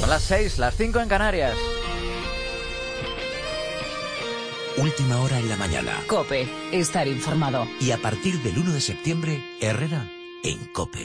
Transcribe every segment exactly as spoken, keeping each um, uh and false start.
Son las seis, las cinco en Canarias. Última hora en la mañana. COPE, estar informado. Y a partir del uno de septiembre, Herrera en COPE.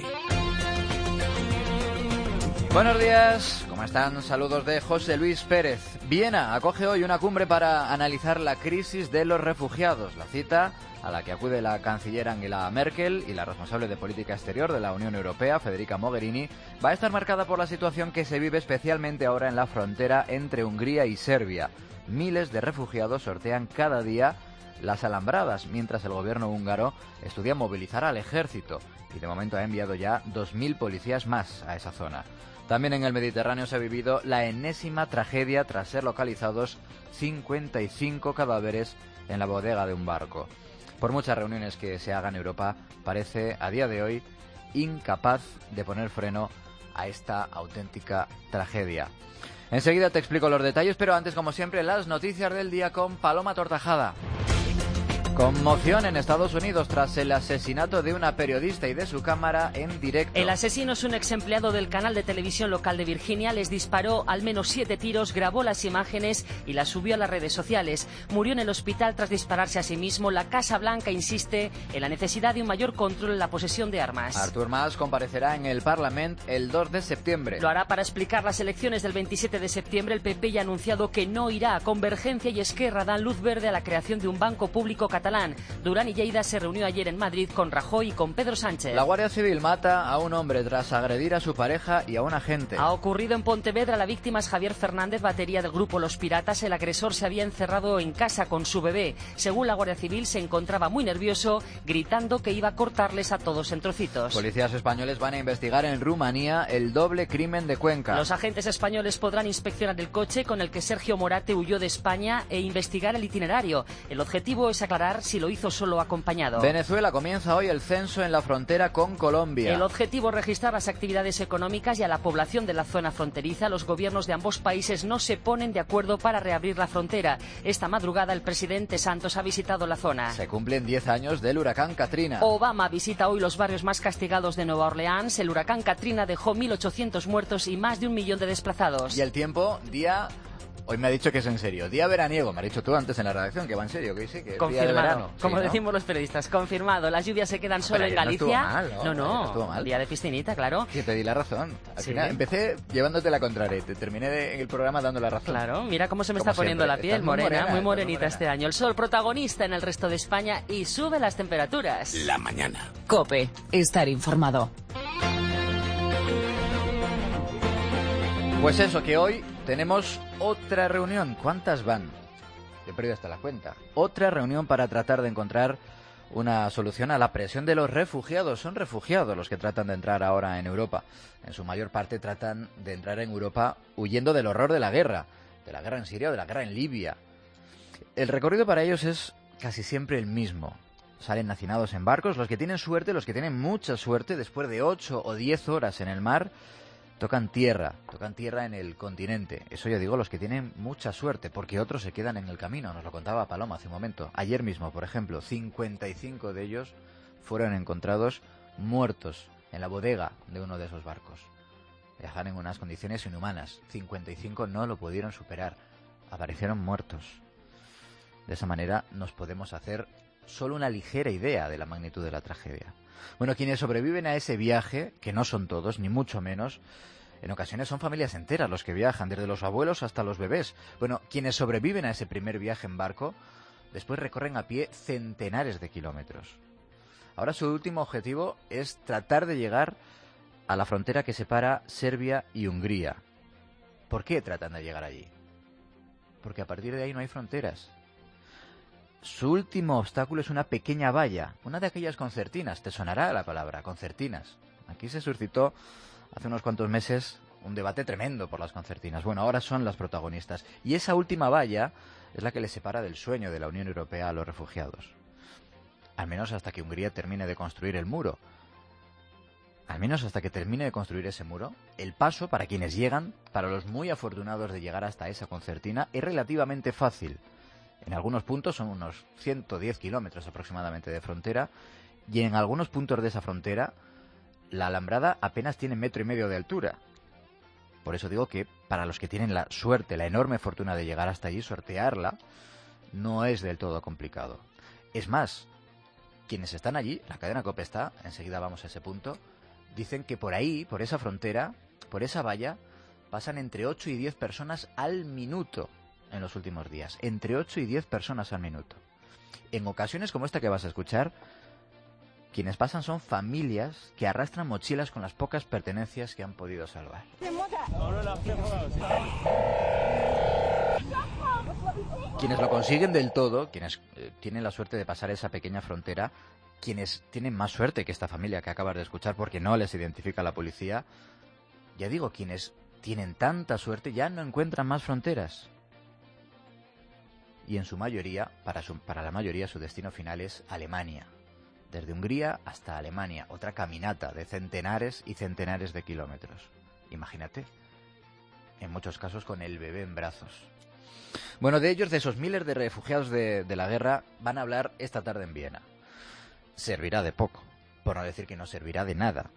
Buenos días, ¿cómo están? Saludos de José Luis Pérez. Viena acoge hoy una cumbre para analizar la crisis de los refugiados. La cita, a la que acude la canciller Angela Merkel y la responsable de política exterior de la Unión Europea, Federica Mogherini, va a estar marcada por la situación que se vive especialmente ahora en la frontera entre Hungría y Serbia. Miles de refugiados sortean cada día las alambradas, mientras el gobierno húngaro estudia movilizar al ejército y de momento ha enviado ya dos mil policías más a esa zona. También en el Mediterráneo se ha vivido la enésima tragedia tras ser localizados cincuenta y cinco cadáveres en la bodega de un barco. Por muchas reuniones que se hagan, Europa parece a día de hoy incapaz de poner freno a esta auténtica tragedia. Enseguida te explico los detalles, pero antes, como siempre, las noticias del día con Paloma Tortajada. Conmoción en Estados Unidos tras el asesinato de una periodista y de su cámara en directo. El asesino es un ex empleado del canal de televisión local de Virginia. Les disparó al menos siete tiros, grabó las imágenes y las subió a las redes sociales. Murió en el hospital tras dispararse a sí mismo. La Casa Blanca insiste en la necesidad de un mayor control en la posesión de armas. Artur Mas comparecerá en el Parlament el dos de septiembre. Lo hará para explicar las elecciones del veintisiete de septiembre. El P P ya ha anunciado que no irá. Convergencia y Esquerra dan luz verde a la creación de un banco público catalán. Durán y Lleida se reunió ayer en Madrid con Rajoy y con Pedro Sánchez. La Guardia Civil mata a un hombre tras agredir a su pareja y a un agente. Ha ocurrido en Pontevedra. La víctima es Javier Fernández, batería del grupo Los Piratas. El agresor se había encerrado en casa con su bebé. Según la Guardia Civil, se encontraba muy nervioso, gritando que iba a cortarles a todos en trocitos. Policías españoles van a investigar en Rumanía el doble crimen de Cuenca. Los agentes españoles podrán inspeccionar el coche con el que Sergio Morate huyó de España e investigar el itinerario. El objetivo es aclarar si lo hizo solo o acompañado. Venezuela comienza hoy el censo en la frontera con Colombia. El objetivo es registrar las actividades económicas y a la población de la zona fronteriza. Los gobiernos de ambos países no se ponen de acuerdo para reabrir la frontera. Esta madrugada el presidente Santos ha visitado la zona. Se cumplen diez años del huracán Katrina. Obama visita hoy los barrios más castigados de Nueva Orleans. El huracán Katrina dejó mil ochocientos muertos y más de un millón de desplazados. Y el tiempo, día... Hoy me ha dicho que es en serio. Día veraniego. Me ha dicho tú antes en la redacción que va en serio, que sí, que es confirmado, día de verano. Como sí, ¿no? decimos los periodistas, confirmado. Las lluvias se quedan solo Pero en Galicia. No estuvo mal, ¿no? No, no, no estuvo mal. Día de piscinita, claro. Que te di la razón. Al sí. final empecé llevándote la contraria. Te terminé de, el programa dando la razón. Claro, mira cómo se me Como está poniendo siempre. la piel, Estás muy morena, morena, muy morenita muy morena. este año. El sol protagonista en el resto de España y sube las temperaturas. La mañana. COPE, estar informado. Pues eso, que hoy tenemos otra reunión. ¿Cuántas van? He perdido hasta la cuenta. Otra reunión para tratar de encontrar una solución a la presión de los refugiados. Son refugiados los que tratan de entrar ahora en Europa. En su mayor parte tratan de entrar en Europa huyendo del horror de la guerra. De la guerra en Siria o de la guerra en Libia. El recorrido para ellos es casi siempre el mismo. Salen hacinados en barcos. Los que tienen suerte, los que tienen mucha suerte, después de ocho o diez horas en el mar, tocan tierra, tocan tierra en el continente. Eso yo digo los que tienen mucha suerte, porque otros se quedan en el camino. Nos lo contaba Paloma hace un momento. Ayer mismo, por ejemplo, cincuenta y cinco de ellos fueron encontrados muertos en la bodega de uno de esos barcos. Viajaban en unas condiciones inhumanas. cincuenta y cinco no lo pudieron superar. Aparecieron muertos. De esa manera nos podemos hacer solo una ligera idea de la magnitud de la tragedia. Bueno, quienes sobreviven a ese viaje, que no son todos, ni mucho menos, en ocasiones son familias enteras los que viajan, desde los abuelos hasta los bebés. Bueno, quienes sobreviven a ese primer viaje en barco, después recorren a pie centenares de kilómetros. Ahora su último objetivo es tratar de llegar a la frontera que separa Serbia y Hungría. ¿Por qué tratan de llegar allí? Porque a partir de ahí no hay fronteras. Su último obstáculo es una pequeña valla, una de aquellas concertinas. Te sonará la palabra, concertinas. Aquí se suscitó hace unos cuantos meses un debate tremendo por las concertinas. Bueno, ahora son las protagonistas. Y esa última valla es la que les separa del sueño de la Unión Europea a los refugiados. Al menos hasta que Hungría termine de construir el muro. Al menos hasta que termine de construir ese muro, el paso para quienes llegan, para los muy afortunados de llegar hasta esa concertina, es relativamente fácil. En algunos puntos son unos ciento diez kilómetros aproximadamente de frontera y en algunos puntos de esa frontera la alambrada apenas tiene metro y medio de altura. Por eso digo que para los que tienen la suerte, la enorme fortuna de llegar hasta allí, sortearla, no es del todo complicado. Es más, quienes están allí, la cadena COPE está, enseguida vamos a ese punto, dicen que por ahí, por esa frontera, por esa valla, pasan entre ocho y diez personas al minuto en los últimos días. Entre ocho y diez personas al minuto. En ocasiones como esta que vas a escuchar, quienes pasan son familias que arrastran mochilas con las pocas pertenencias que han podido salvar. Quienes lo consiguen del todo, quienes eh, tienen la suerte de pasar esa pequeña frontera, quienes tienen más suerte que esta familia que acabas de escuchar porque no les identifica la policía, ya digo, quienes tienen tanta suerte ya no encuentran más fronteras. Y en su mayoría, para, su, para la mayoría, su destino final es Alemania. Desde Hungría hasta Alemania, otra caminata de centenares y centenares de kilómetros. Imagínate, en muchos casos con el bebé en brazos. Bueno, de ellos, de esos miles de refugiados de, de la guerra, van a hablar esta tarde en Viena. Servirá de poco, por no decir que no servirá de nada.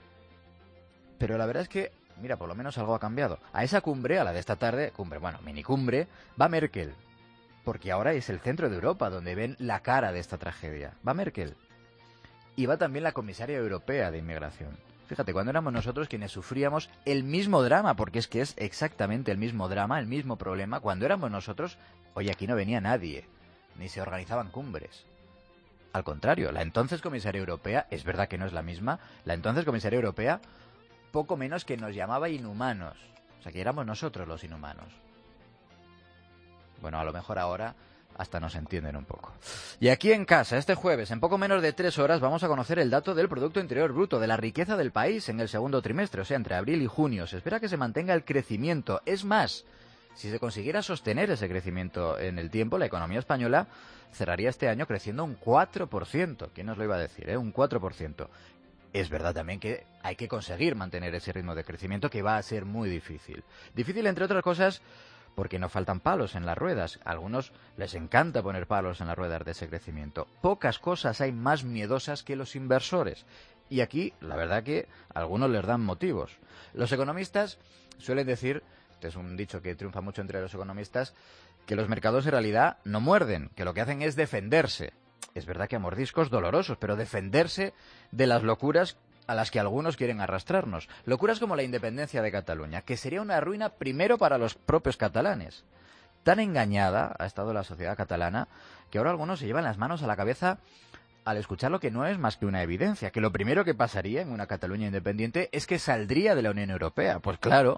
Pero la verdad es que, mira, por lo menos algo ha cambiado. A esa cumbre, a la de esta tarde, cumbre, bueno, minicumbre, va Merkel. Porque ahora es el centro de Europa donde ven la cara de esta tragedia. Va Merkel. Y va también la comisaria europea de inmigración. Fíjate, cuando éramos nosotros quienes sufríamos el mismo drama, porque es que es exactamente el mismo drama, el mismo problema, cuando éramos nosotros, oye, aquí no venía nadie, ni se organizaban cumbres. Al contrario, la entonces comisaria europea, es verdad que no es la misma, la entonces comisaria europea, poco menos que nos llamaba inhumanos. O sea, que éramos nosotros los inhumanos. Bueno, a lo mejor ahora hasta nos entienden un poco. Y aquí en casa, este jueves, en poco menos de tres horas, vamos a conocer el dato del Producto Interior Bruto, de la riqueza del país en el segundo trimestre, o sea, entre abril y junio. Se espera que se mantenga el crecimiento. Es más, si se consiguiera sostener ese crecimiento en el tiempo, la economía española cerraría este año creciendo un cuatro por ciento. ¿Quién nos lo iba a decir, eh? Un cuatro por ciento. Es verdad también que hay que conseguir mantener ese ritmo de crecimiento que va a ser muy difícil. Difícil, entre otras cosas, porque no faltan palos en las ruedas. A algunos les encanta poner palos en las ruedas de ese crecimiento. Pocas cosas hay más miedosas que los inversores. Y aquí, la verdad que a algunos les dan motivos. Los economistas suelen decir, este es un dicho que triunfa mucho entre los economistas, que los mercados en realidad no muerden, que lo que hacen es defenderse. Es verdad que a mordiscos dolorosos, pero defenderse de las locuras a las que algunos quieren arrastrarnos. Locuras como la independencia de Cataluña, que sería una ruina primero para los propios catalanes. Tan engañada ha estado la sociedad catalana que ahora algunos se llevan las manos a la cabeza al escuchar lo que no es más que una evidencia, que lo primero que pasaría en una Cataluña independiente es que saldría de la Unión Europea. Pues claro,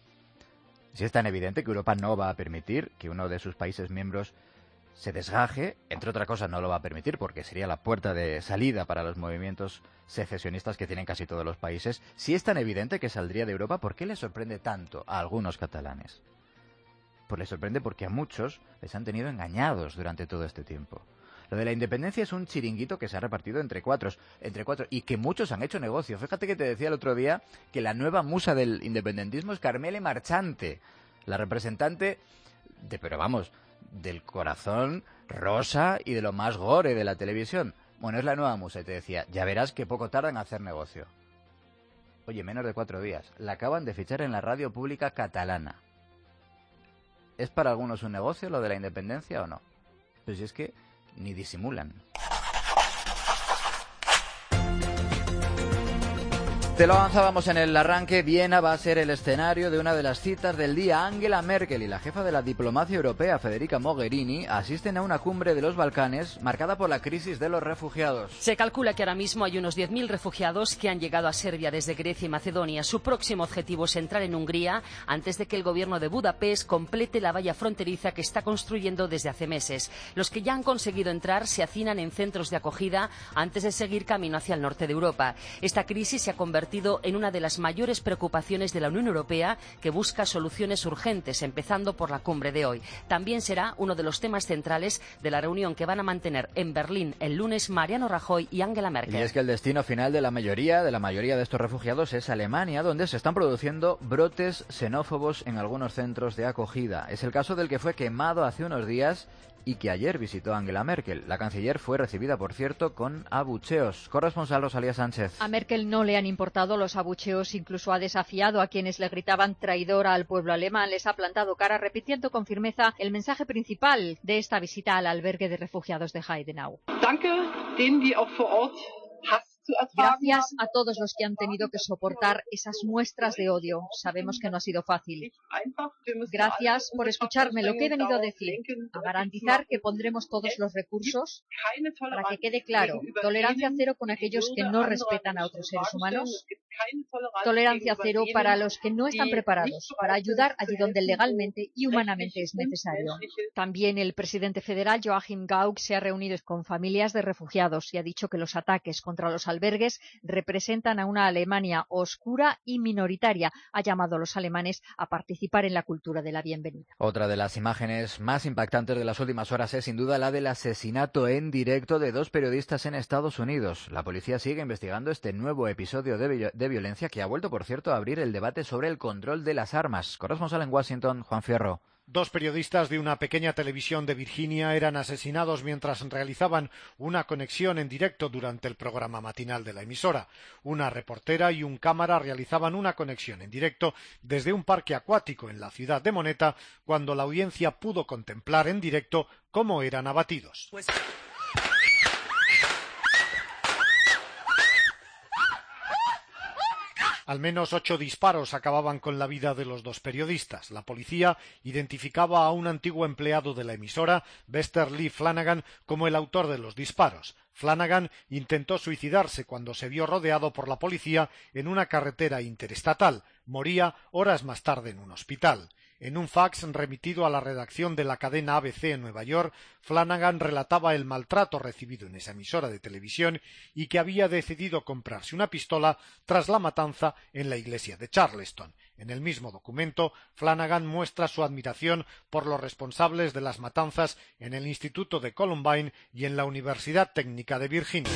si es tan evidente que Europa no va a permitir que uno de sus países miembros se desgaje, entre otras cosas no lo va a permitir porque sería la puerta de salida para los movimientos secesionistas que tienen casi todos los países. Si es tan evidente que saldría de Europa, ¿por qué les sorprende tanto a algunos catalanes? Pues les sorprende porque a muchos les han tenido engañados durante todo este tiempo. Lo de la independencia es un chiringuito que se ha repartido entre cuatro, entre cuatro y que muchos han hecho negocio. Fíjate que te decía el otro día que la nueva musa del independentismo es Carmele Marchante, la representante de, pero vamos, del corazón rosa y de lo más gore de la televisión. Bueno, es la nueva musa y te decía, ya verás que poco tarda en hacer negocio. Oye, menos de cuatro días. La acaban de fichar en la radio pública catalana. ¿Es para algunos un negocio lo de la independencia o no? Pues si es que ni disimulan. Te lo avanzábamos en el arranque, Viena va a ser el escenario de una de las citas del día. Angela Merkel y la jefa de la diplomacia europea, Federica Mogherini, asisten a una cumbre de los Balcanes marcada por la crisis de los refugiados. Se calcula que ahora mismo hay unos diez mil refugiados que han llegado a Serbia desde Grecia y Macedonia. Su próximo objetivo es entrar en Hungría antes de que el gobierno de Budapest complete la valla fronteriza que está construyendo desde hace meses. Los que ya han conseguido entrar se hacinan en centros de acogida antes de seguir camino hacia el norte de Europa. Esta crisis se ha convertido en una de las mayores preocupaciones de la Unión Europea, que busca soluciones urgentes, empezando por la cumbre de hoy. También será uno de los temas centrales de la reunión que van a mantener en Berlín el lunes Mariano Rajoy y Angela Merkel. Y es que el destino final de la mayoría de la mayoría de estos refugiados es Alemania, donde se están produciendo brotes xenófobos en algunos centros de acogida. Es el caso del que fue quemado hace unos días y que ayer visitó a Angela Merkel. La canciller fue recibida, por cierto, con abucheos. Corresponsal Rosalía Sánchez. A Merkel no le han importado los abucheos, incluso ha desafiado a quienes le gritaban traidora al pueblo alemán. Les ha plantado cara, repitiendo con firmeza el mensaje principal de esta visita al albergue de refugiados de Heidenau. Danke, denen die auch vor Ort Gracias a todos los que han tenido que soportar esas muestras de odio. Sabemos que no ha sido fácil. Gracias por escucharme. Lo que he venido a decir, a garantizar que pondremos todos los recursos para que quede claro. Tolerancia cero con aquellos que no respetan a otros seres humanos. Tolerancia cero para los que no están preparados para ayudar allí donde legalmente y humanamente es necesario. También el presidente federal, Joachim Gauck, se ha reunido con familias de refugiados y ha dicho que los ataques contra los albergues representan a una Alemania oscura y minoritaria. Ha llamado a los alemanes a participar en la cultura de la bienvenida. Otra de las imágenes más impactantes de las últimas horas es sin duda la del asesinato en directo de dos periodistas en Estados Unidos. La policía sigue investigando este nuevo episodio de, vi- de violencia que ha vuelto, por cierto, a abrir el debate sobre el control de las armas. Corresponsal en Washington, Juan Fierro. Dos periodistas de una pequeña televisión de Virginia eran asesinados mientras realizaban una conexión en directo durante el programa matinal de la emisora. Una reportera y un cámara realizaban una conexión en directo desde un parque acuático en la ciudad de Moneta, cuando la audiencia pudo contemplar en directo cómo eran abatidos. Pues... Al menos ocho disparos acababan con la vida de los dos periodistas. La policía identificaba a un antiguo empleado de la emisora, Bester Lee Flanagan, como el autor de los disparos. Flanagan intentó suicidarse cuando se vio rodeado por la policía en una carretera interestatal. Moría horas más tarde en un hospital. En un fax remitido a la redacción de la cadena A B C en Nueva York, Flanagan relataba el maltrato recibido en esa emisora de televisión y que había decidido comprarse una pistola tras la matanza en la iglesia de Charleston. En el mismo documento, Flanagan muestra su admiración por los responsables de las matanzas en el Instituto de Columbine y en la Universidad Técnica de Virginia.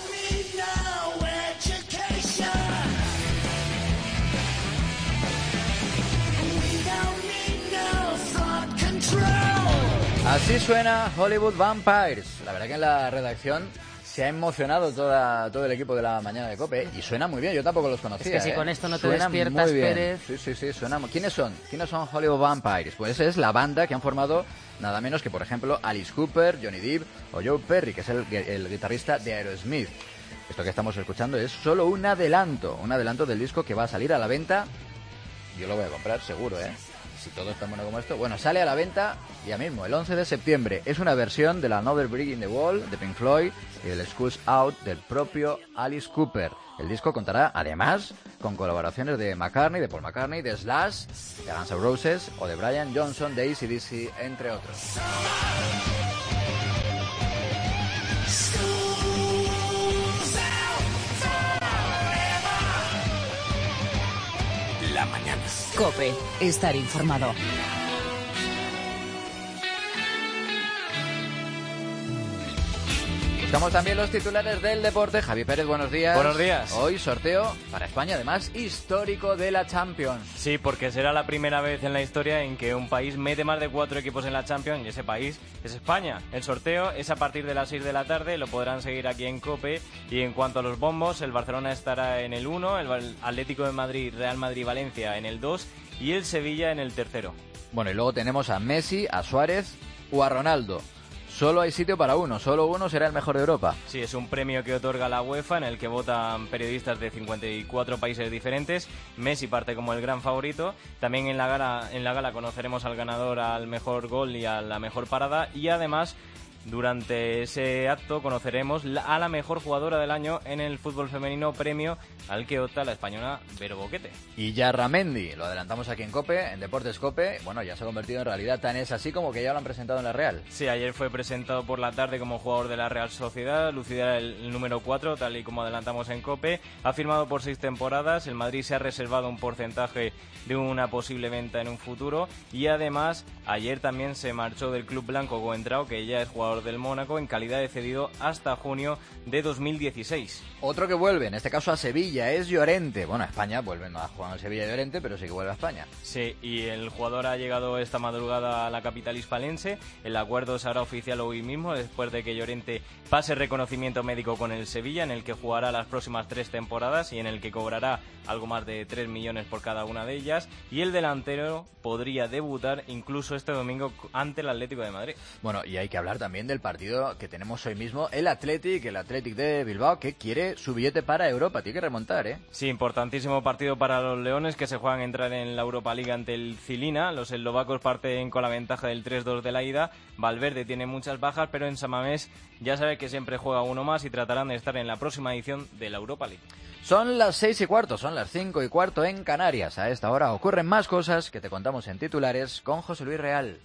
Así suena Hollywood Vampires. La verdad que en la redacción se ha emocionado toda, todo el equipo de la mañana de COPE y suena muy bien. Yo tampoco los conocía. Es que si ¿eh? con esto no te suena despiertas, muy bien. Pérez. Sí, sí, sí, suena muy... ¿Quiénes son? ¿Quiénes son Hollywood Vampires? Pues es la banda que han formado nada menos que, por ejemplo, Alice Cooper, Johnny Depp o Joe Perry, que es el, el guitarrista de Aerosmith. Esto que estamos escuchando es solo un adelanto, un adelanto del disco que va a salir a la venta. Yo lo voy a comprar seguro, ¿eh? Si todo es tan bueno como esto. Bueno, sale a la venta ya mismo, el once de septiembre. Es una versión de la Another Brick in the Wall de Pink Floyd y del Schools Out del propio Alice Cooper. El disco contará, además, con colaboraciones de McCartney, de Paul McCartney, de Slash, de Guns N' Roses o de Brian Johnson, de A C D C, entre otros. La mañana. COPE, estar informado. Buscamos también los titulares del deporte. Javi Pérez, buenos días. Buenos días. Hoy sorteo para España, además histórico de la Champions. Sí, porque será la primera vez en la historia en que un país mete más de cuatro equipos en la Champions y ese país es España. El sorteo es a partir de las seis de la tarde, lo podrán seguir aquí en COPE. Y en cuanto a los bombos, el Barcelona estará en el uno, el Atlético de Madrid, Real Madrid, Valencia en el dos y el Sevilla en el tercero. Bueno, y luego tenemos a Messi, a Suárez o a Ronaldo. Solo hay sitio para uno, solo uno será el mejor de Europa. Sí, es un premio que otorga la UEFA en el que votan periodistas de cincuenta y cuatro países diferentes. Messi parte como el gran favorito. También en la gala, en la gala conoceremos al ganador al mejor gol y a la mejor parada. Y además, durante ese acto conoceremos a la mejor jugadora del año en el fútbol femenino, premio al que opta la española Vero Boquete. Y Yarramendi, lo adelantamos aquí en COPE, en Deportes COPE, bueno, ya se ha convertido en realidad, tan es así como que ya lo han presentado en la Real. Sí, ayer fue presentado por la tarde como jugador de la Real Sociedad, lucirá el, el número cuatro, tal y como adelantamos en COPE. Ha firmado por seis temporadas, el Madrid se ha reservado un porcentaje de una posible venta en un futuro y además ayer también se marchó del club blanco Coentrao, que ya es jugador jugador del Mónaco, en calidad de cedido hasta junio de dos mil dieciséis. Otro que vuelve, en este caso a Sevilla, es Llorente. Bueno, a España vuelve, no ha jugado en Sevilla Llorente, pero sí que vuelve a España. Sí, y el jugador ha llegado esta madrugada a la capital hispalense. El acuerdo se hará oficial hoy mismo, después de que Llorente pase reconocimiento médico con el Sevilla, en el que jugará las próximas tres temporadas y en el que cobrará algo más de tres millones por cada una de ellas. Y el delantero podría debutar incluso este domingo ante el Atlético de Madrid. Bueno, y hay que hablar también del partido que tenemos hoy mismo, el Athletic, el Athletic de Bilbao, que quiere su billete para Europa. Tiene que remontar, ¿eh? Sí, importantísimo partido para los leones, que se juegan a entrar en la Europa League ante el Cilina. Los eslovacos parten con la ventaja del tres dos de la ida. Valverde tiene muchas bajas, pero en San Mamés ya sabe que siempre juega uno más y tratarán de estar en la próxima edición de la Europa League. Son las seis y cuarto, son las cinco y cuarto en Canarias. A esta hora ocurren más cosas que te contamos en titulares con José Luis Real.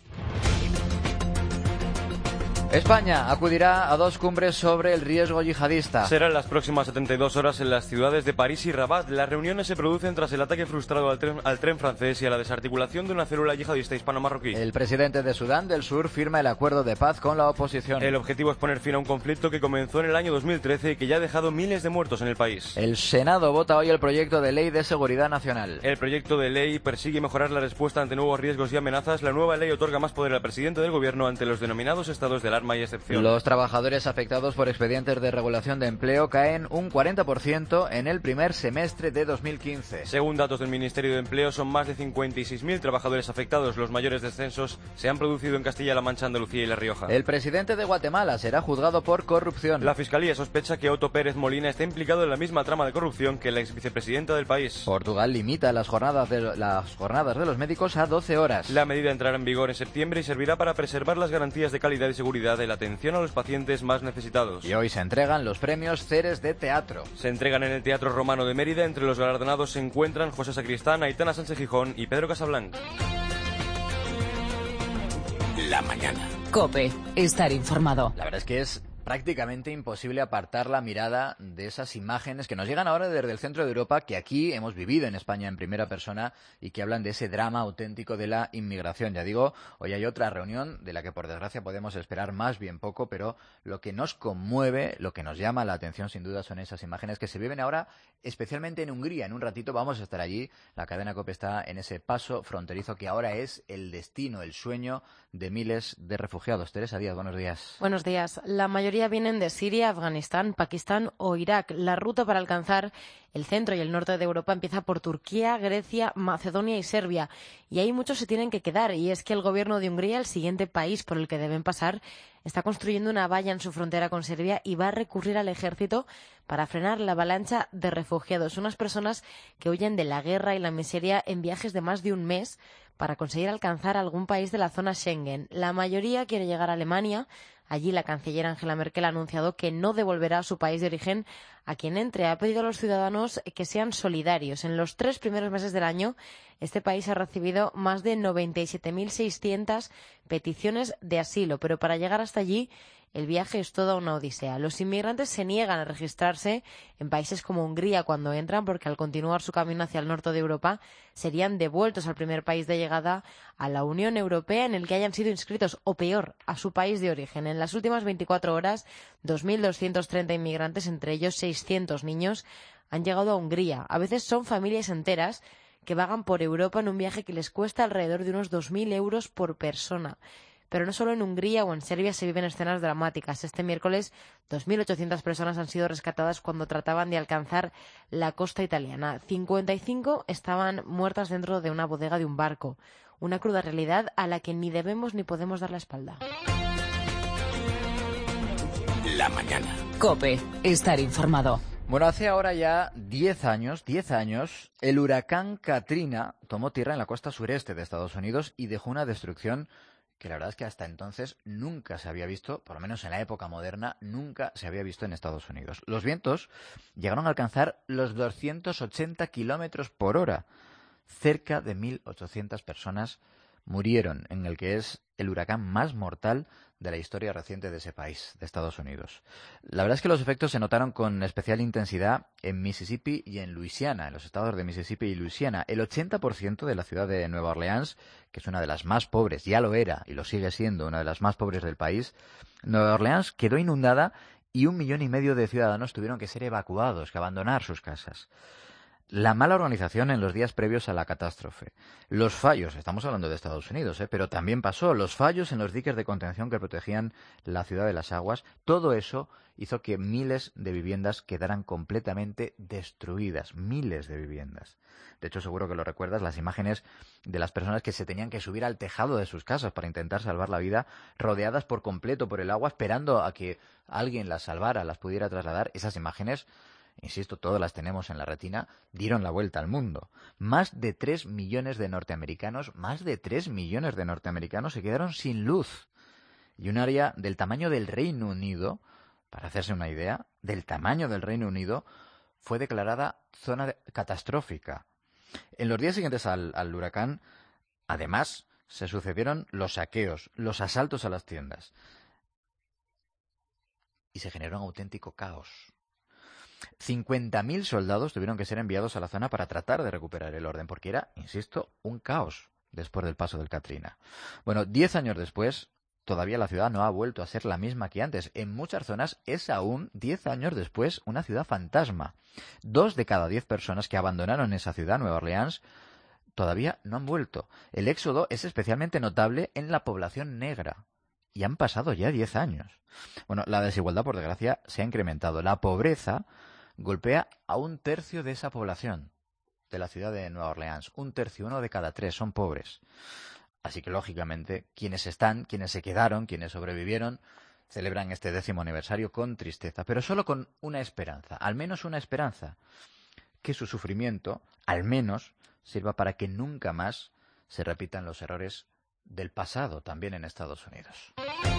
España acudirá a dos cumbres sobre el riesgo yihadista. Serán las próximas setenta y dos horas en las ciudades de París y Rabat. Las reuniones se producen tras el ataque frustrado al tren, al tren francés y a la desarticulación de una célula yihadista hispano-marroquí. El presidente de Sudán del Sur firma el acuerdo de paz con la oposición. El objetivo es poner fin a un conflicto que comenzó en el año dos mil trece y que ya ha dejado miles de muertos en el país. El Senado vota hoy el proyecto de ley de seguridad nacional. El proyecto de ley persigue mejorar la respuesta ante nuevos riesgos y amenazas. La nueva ley otorga más poder al presidente del gobierno ante los denominados estados del alarma y excepción. Los trabajadores afectados por expedientes de regulación de empleo caen un cuarenta por ciento en el primer semestre de dos mil quince. Según datos del Ministerio de Empleo, son más de cincuenta y seis mil trabajadores afectados. Los mayores descensos se han producido en Castilla-La Mancha, Andalucía y La Rioja. El presidente de Guatemala será juzgado por corrupción. La Fiscalía sospecha que Otto Pérez Molina está implicado en la misma trama de corrupción que la exvicepresidenta del país. Portugal limita las jornadas de, las jornadas de los médicos a doce horas. La medida entrará en vigor en septiembre y servirá para preservar las garantías de calidad y seguridad de la atención a los pacientes más necesitados. Y hoy se entregan los premios Ceres de Teatro. Se entregan en el Teatro Romano de Mérida. Entre los galardonados se encuentran José Sacristán, Aitana Sánchez Gijón y Pedro Casablanca. La mañana. COPE. Estar informado. La verdad es que es prácticamente imposible apartar la mirada de esas imágenes que nos llegan ahora desde el centro de Europa, que aquí hemos vivido en España en primera persona y que hablan de ese drama auténtico de la inmigración. Ya digo, hoy hay otra reunión de la que por desgracia podemos esperar más bien poco, pero lo que nos conmueve, lo que nos llama la atención sin duda son esas imágenes que se viven ahora, especialmente en Hungría. En un ratito vamos a estar allí. La cadena COPE está en ese paso fronterizo que ahora es el destino, el sueño de miles de refugiados. Teresa Díaz, buenos días. Buenos días. La mayoría vienen de Siria, Afganistán, Pakistán o Irak. La ruta para alcanzar el centro y el norte de Europa empieza por Turquía, Grecia, Macedonia y Serbia. Y ahí muchos se tienen que quedar. Y es que el gobierno de Hungría, el siguiente país por el que deben pasar, está construyendo una valla en su frontera con Serbia y va a recurrir al ejército para frenar la avalancha de refugiados. Unas personas que huyen de la guerra y la miseria en viajes de más de un mes para conseguir alcanzar algún país de la zona Schengen. La mayoría quiere llegar a Alemania. Allí la canciller Angela Merkel ha anunciado que no devolverá a su país de origen a quien entre. Ha pedido a los ciudadanos que sean solidarios. En los tres primeros meses del año, este país ha recibido más de noventa y siete mil seiscientas peticiones de asilo, pero para llegar hasta allí el viaje es toda una odisea. Los inmigrantes se niegan a registrarse en países como Hungría cuando entran, porque al continuar su camino hacia el norte de Europa serían devueltos al primer país de llegada a la Unión Europea en el que hayan sido inscritos, o peor, a su país de origen. En las últimas veinticuatro horas, dos mil doscientos treinta inmigrantes, entre ellos seiscientos niños, han llegado a Hungría. A veces son familias enteras que vagan por Europa en un viaje que les cuesta alrededor de unos dos mil euros por persona. Pero no solo en Hungría o en Serbia se viven escenas dramáticas. Este miércoles, dos mil ochocientas personas han sido rescatadas cuando trataban de alcanzar la costa italiana. cincuenta y cinco estaban muertas dentro de una bodega de un barco. Una cruda realidad a la que ni debemos ni podemos dar la espalda. La mañana. COPE. Estar informado. Bueno, hace ahora ya diez años, diez años, el huracán Katrina tomó tierra en la costa sureste de Estados Unidos y dejó una destrucción que la verdad es que hasta entonces nunca se había visto, por lo menos en la época moderna, nunca se había visto en Estados Unidos. Los vientos llegaron a alcanzar los doscientos ochenta kilómetros por hora. Cerca de mil ochocientas personas murieron en el que es el huracán más mortal de la historia reciente de ese país, de Estados Unidos. La verdad es que los efectos se notaron con especial intensidad en Mississippi y en Luisiana, en los estados de Mississippi y Luisiana. El ochenta por ciento de la ciudad de Nueva Orleans, que es una de las más pobres, ya lo era y lo sigue siendo, una de las más pobres del país, Nueva Orleans quedó inundada y un millón y medio de ciudadanos tuvieron que ser evacuados, que abandonar sus casas. La mala organización en los días previos a la catástrofe. Los fallos, estamos hablando de Estados Unidos, ¿eh? Pero también pasó, los fallos en los diques de contención que protegían la ciudad de las aguas, todo eso hizo que miles de viviendas quedaran completamente destruidas, miles de viviendas. De hecho, seguro que lo recuerdas, las imágenes de las personas que se tenían que subir al tejado de sus casas para intentar salvar la vida, rodeadas por completo por el agua, esperando a que alguien las salvara, las pudiera trasladar. Esas imágenes, insisto, todas las tenemos en la retina, dieron la vuelta al mundo. Más de tres millones de norteamericanos, más de tres millones de norteamericanos se quedaron sin luz. Y un área del tamaño del Reino Unido, para hacerse una idea, del tamaño del Reino Unido, fue declarada zona de- catastrófica. En los días siguientes al, al huracán, además, se sucedieron los saqueos, los asaltos a las tiendas. Y se generó un auténtico caos. cincuenta mil soldados tuvieron que ser enviados a la zona para tratar de recuperar el orden, porque era, insisto, un caos después del paso del Katrina. Bueno, diez años después, todavía la ciudad no ha vuelto a ser la misma que antes. En muchas zonas es aún, diez años después, una ciudad fantasma. Dos de cada diez personas que abandonaron esa ciudad, Nueva Orleans, todavía no han vuelto. El éxodo es especialmente notable en la población negra. Y han pasado ya diez años. Bueno, la desigualdad, por desgracia, se ha incrementado. La pobreza golpea a un tercio de esa población de la ciudad de Nueva Orleans. Un tercio, uno de cada tres son pobres. Así que, lógicamente, quienes están, quienes se quedaron, quienes sobrevivieron, celebran este décimo aniversario con tristeza, pero solo con una esperanza, al menos una esperanza, que su sufrimiento, al menos, sirva para que nunca más se repitan los errores del pasado también en Estados Unidos.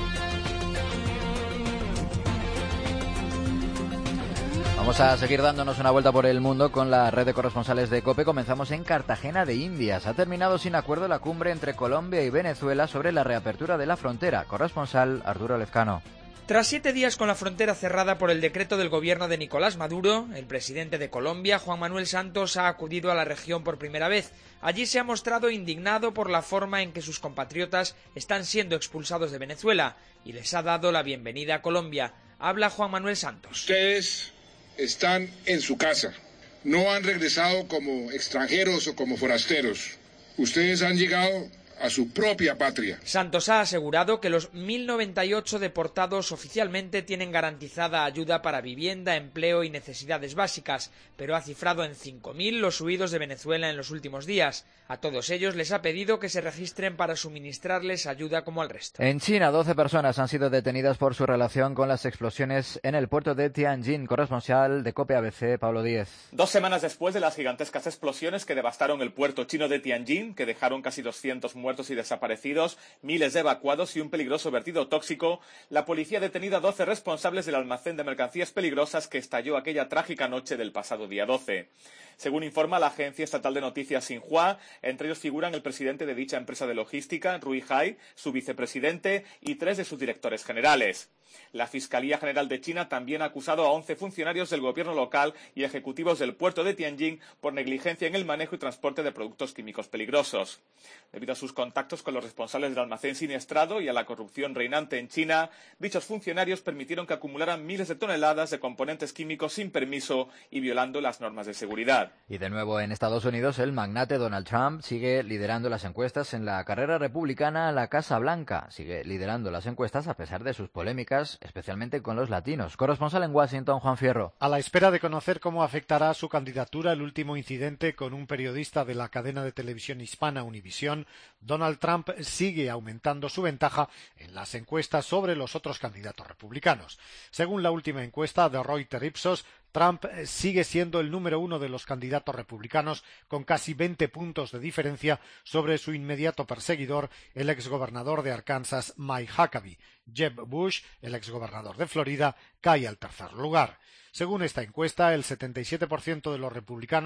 Vamos a seguir dándonos una vuelta por el mundo con la red de corresponsales de COPE. Comenzamos en Cartagena de Indias. Ha terminado sin acuerdo la cumbre entre Colombia y Venezuela sobre la reapertura de la frontera. Corresponsal Arturo Lezcano. Tras siete días con la frontera cerrada por el decreto del gobierno de Nicolás Maduro, el presidente de Colombia, Juan Manuel Santos, ha acudido a la región por primera vez. Allí se ha mostrado indignado por la forma en que sus compatriotas están siendo expulsados de Venezuela y les ha dado la bienvenida a Colombia. Habla Juan Manuel Santos. Ustedes están en su casa. No han regresado como extranjeros o como forasteros. Ustedes han llegado a su propia patria. Santos ha asegurado que los mil noventa y ocho deportados oficialmente tienen garantizada ayuda para vivienda, empleo y necesidades básicas, pero ha cifrado en cinco mil los huidos de Venezuela en los últimos días. A todos ellos les ha pedido que se registren para suministrarles ayuda como al resto. En China, doce personas han sido detenidas por su relación con las explosiones en el puerto de Tianjin. Corresponsal de COPE A B C, Pablo Díez. Dos semanas después de las gigantescas explosiones que devastaron el puerto chino de Tianjin, que dejaron casi doscientos muertos y desaparecidos, miles de evacuados y un peligroso vertido tóxico, la policía ha detenido a doce responsables del almacén de mercancías peligrosas que estalló aquella trágica noche del pasado día doce. Según informa la agencia estatal de noticias Xinhua, entre ellos figuran el presidente de dicha empresa de logística, Rui Hai, su vicepresidente y tres de sus directores generales. La Fiscalía General de China también ha acusado a once funcionarios del gobierno local y ejecutivos del puerto de Tianjin por negligencia en el manejo y transporte de productos químicos peligrosos. Debido a sus contactos con los responsables del almacén siniestrado y a la corrupción reinante en China, dichos funcionarios permitieron que acumularan miles de toneladas de componentes químicos sin permiso y violando las normas de seguridad. Y de nuevo en Estados Unidos, el magnate Donald Trump sigue liderando las encuestas en la carrera republicana a la Casa Blanca. Sigue liderando las encuestas a pesar de sus polémicas, especialmente con los latinos. Corresponsal en Washington, Juan Fierro. A la espera de conocer cómo afectará a su candidatura el último incidente con un periodista de la cadena de televisión hispana Univisión, Donald Trump sigue aumentando su ventaja en las encuestas sobre los otros candidatos republicanos. Según la última encuesta de Reuters Ipsos, Trump sigue siendo el número uno de los candidatos republicanos con casi veinte puntos de diferencia sobre su inmediato perseguidor, el exgobernador de Arkansas, Mike Huckabee. Jeb Bush, el exgobernador de Florida, cae al tercer lugar. Según esta encuesta, el setenta y siete por ciento de los republicanos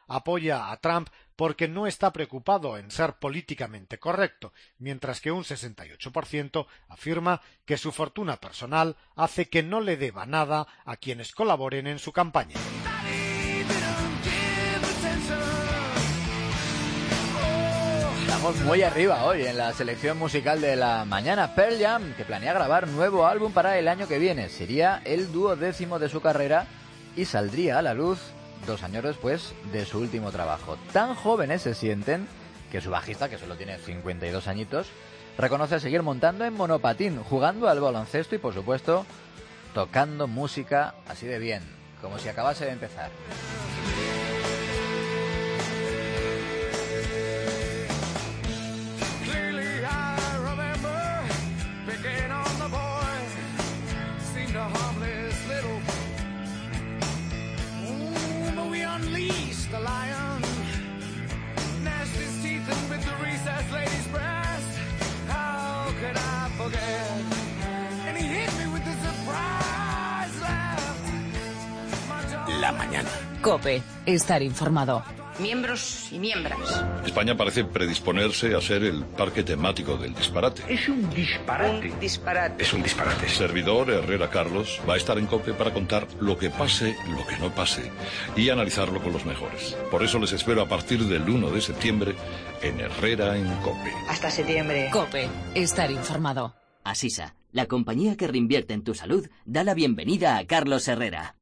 apoya a Trump porque no está preocupado en ser políticamente correcto, mientras que un sesenta y ocho por ciento afirma que su fortuna personal hace que no le deba nada a quienes colaboren en su campaña. Estamos muy arriba hoy en la selección musical de la mañana. Pearl Jam, que planea grabar nuevo álbum para el año que viene. Sería el duodécimo de su carrera y saldría a la luz dos años después de su último trabajo. Tan jóvenes se sienten que su bajista, que solo tiene cincuenta y dos añitos, reconoce seguir montando en monopatín, jugando al baloncesto y, por supuesto, tocando música así de bien, como si acabase de empezar. La mañana. COPE. Estar informado. Miembros y miembros. España parece predisponerse a ser el parque temático del disparate. Es un disparate. Un disparate. Es un disparate. Servidor Herrera Carlos va a estar en COPE para contar lo que pase, lo que no pase y analizarlo con los mejores. Por eso les espero a partir del uno de septiembre en Herrera en COPE. Hasta septiembre. COPE. Estar informado. Asisa, la compañía que reinvierte en tu salud, da la bienvenida a Carlos Herrera.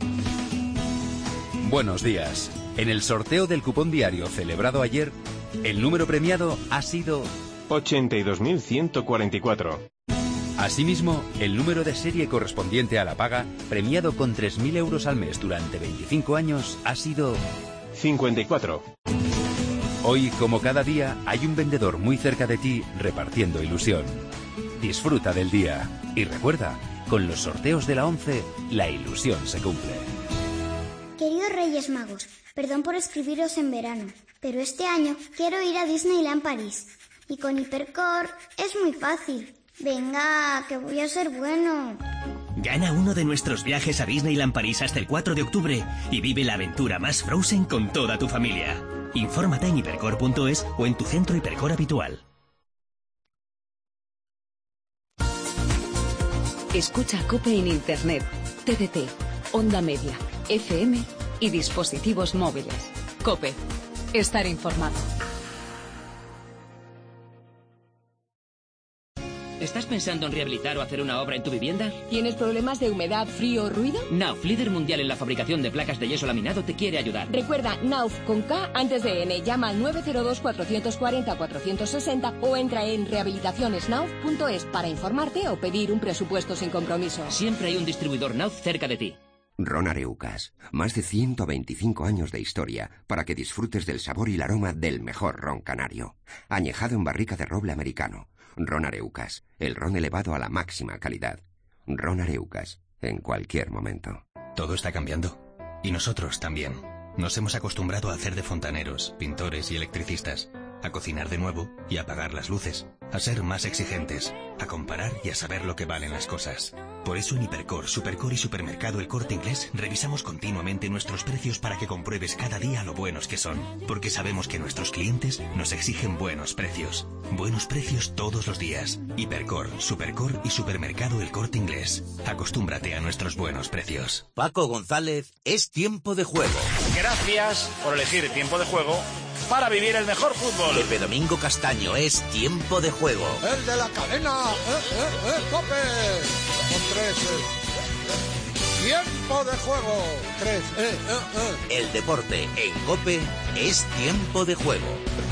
Buenos días. En el sorteo del cupón diario celebrado ayer, el número premiado ha sido ochenta y dos mil ciento cuarenta y cuatro. Asimismo, el número de serie correspondiente a la paga, premiado con tres mil euros al mes durante veinticinco años, ha sido cincuenta y cuatro. Hoy, como cada día, hay un vendedor muy cerca de ti repartiendo ilusión. Disfruta del día y recuerda, con los sorteos de la once, la ilusión se cumple. Queridos Reyes Magos, perdón por escribiros en verano, pero este año quiero ir a Disneyland París. Y con Hipercor es muy fácil. Venga, que voy a ser bueno. Gana uno de nuestros viajes a Disneyland París hasta el cuatro de octubre y vive la aventura más Frozen con toda tu familia. Infórmate en hipercor punto es o en tu centro Hipercor habitual. Escucha COPE en Internet, T D T, Onda Media, F M y dispositivos móviles. COPE. Estar informado. ¿Estás pensando en rehabilitar o hacer una obra en tu vivienda? ¿Tienes problemas de humedad, frío o ruido? Nauf, líder mundial en la fabricación de placas de yeso laminado, te quiere ayudar. Recuerda, Nauf con K antes de N. Llama al nueve cero dos, cuatro cuatro cero, cuatro seis cero o entra en rehabilitaciones nauf punto es para informarte o pedir un presupuesto sin compromiso. Siempre hay un distribuidor Nauf cerca de ti. Ron Areucas, más de ciento veinticinco años de historia para que disfrutes del sabor y el aroma del mejor ron canario. Añejado en barrica de roble americano. Ron Areucas, el ron elevado a la máxima calidad. Ron Areucas, en cualquier momento. Todo está cambiando. Y nosotros también. Nos hemos acostumbrado a hacer de fontaneros, pintores y electricistas, a cocinar de nuevo y a apagar las luces, a ser más exigentes, a comparar y a saber lo que valen las cosas. Por eso en Hipercor, Supercor y Supermercado El Corte Inglés revisamos continuamente nuestros precios para que compruebes cada día lo buenos que son. Porque sabemos que nuestros clientes nos exigen buenos precios. Buenos precios todos los días. Hipercor, Supercor y Supermercado El Corte Inglés. Acostúmbrate a nuestros buenos precios. Paco González, es tiempo de juego. Gracias por elegir Tiempo de Juego para vivir el mejor fútbol. Pepe Domingo Castaño, es tiempo de juego. El de la cadena, eh, eh, eh, Cope. Con tres, eh. Tiempo de juego. Tres, eh, eh, eh. El deporte en Cope es tiempo de juego.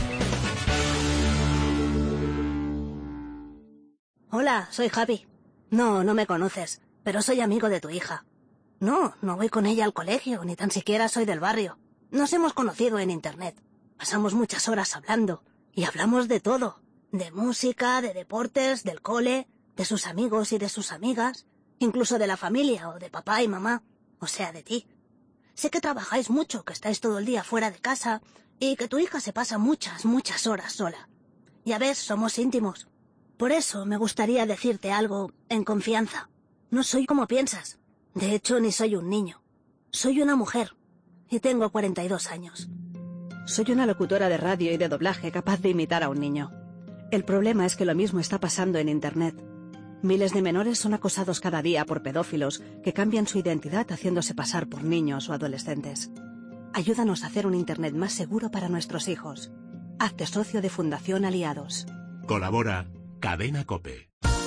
Hola, soy Javi. No, no me conoces, pero soy amigo de tu hija. No, no voy con ella al colegio, ni tan siquiera soy del barrio. Nos hemos conocido en internet. Pasamos muchas horas hablando, y hablamos de todo. De música, de deportes, del cole, de sus amigos y de sus amigas, incluso de la familia o de papá y mamá, o sea, de ti. Sé que trabajáis mucho, que estáis todo el día fuera de casa, y que tu hija se pasa muchas, muchas horas sola. Ya ves, somos íntimos. Por eso me gustaría decirte algo en confianza. No soy como piensas. De hecho, ni soy un niño. Soy una mujer. y tengo cuarenta y dos años. Soy una locutora de radio y de doblaje capaz de imitar a un niño. El problema es que lo mismo está pasando en Internet. Miles de menores son acosados cada día por pedófilos que cambian su identidad haciéndose pasar por niños o adolescentes. Ayúdanos a hacer un Internet más seguro para nuestros hijos. Hazte socio de Fundación Aliados. Colabora Cadena COPE.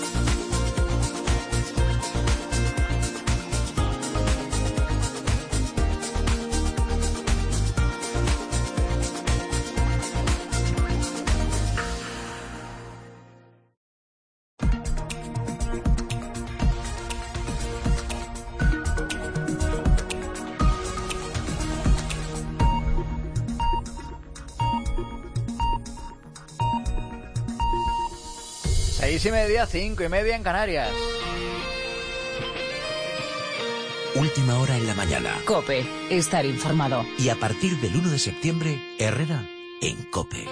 Seis y media, cinco y media en Canarias. Última hora en la mañana. COPE, estar informado. Y a partir del uno de septiembre, Herrera en COPE.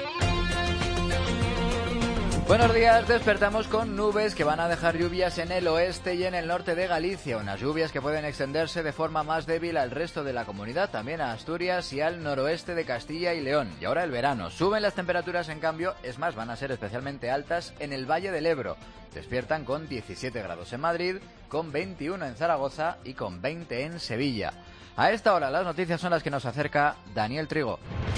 Buenos días, despertamos con nubes que van a dejar lluvias en el oeste y en el norte de Galicia, unas lluvias que pueden extenderse de forma más débil al resto de la comunidad, también a Asturias y al noroeste de Castilla y León. Y ahora el verano, suben las temperaturas en cambio, es más, van a ser especialmente altas en el Valle del Ebro. Despiertan con diecisiete grados en Madrid, con veintiuno en Zaragoza y con veinte en Sevilla. A esta hora las noticias son las que nos acerca Daniel Trigo.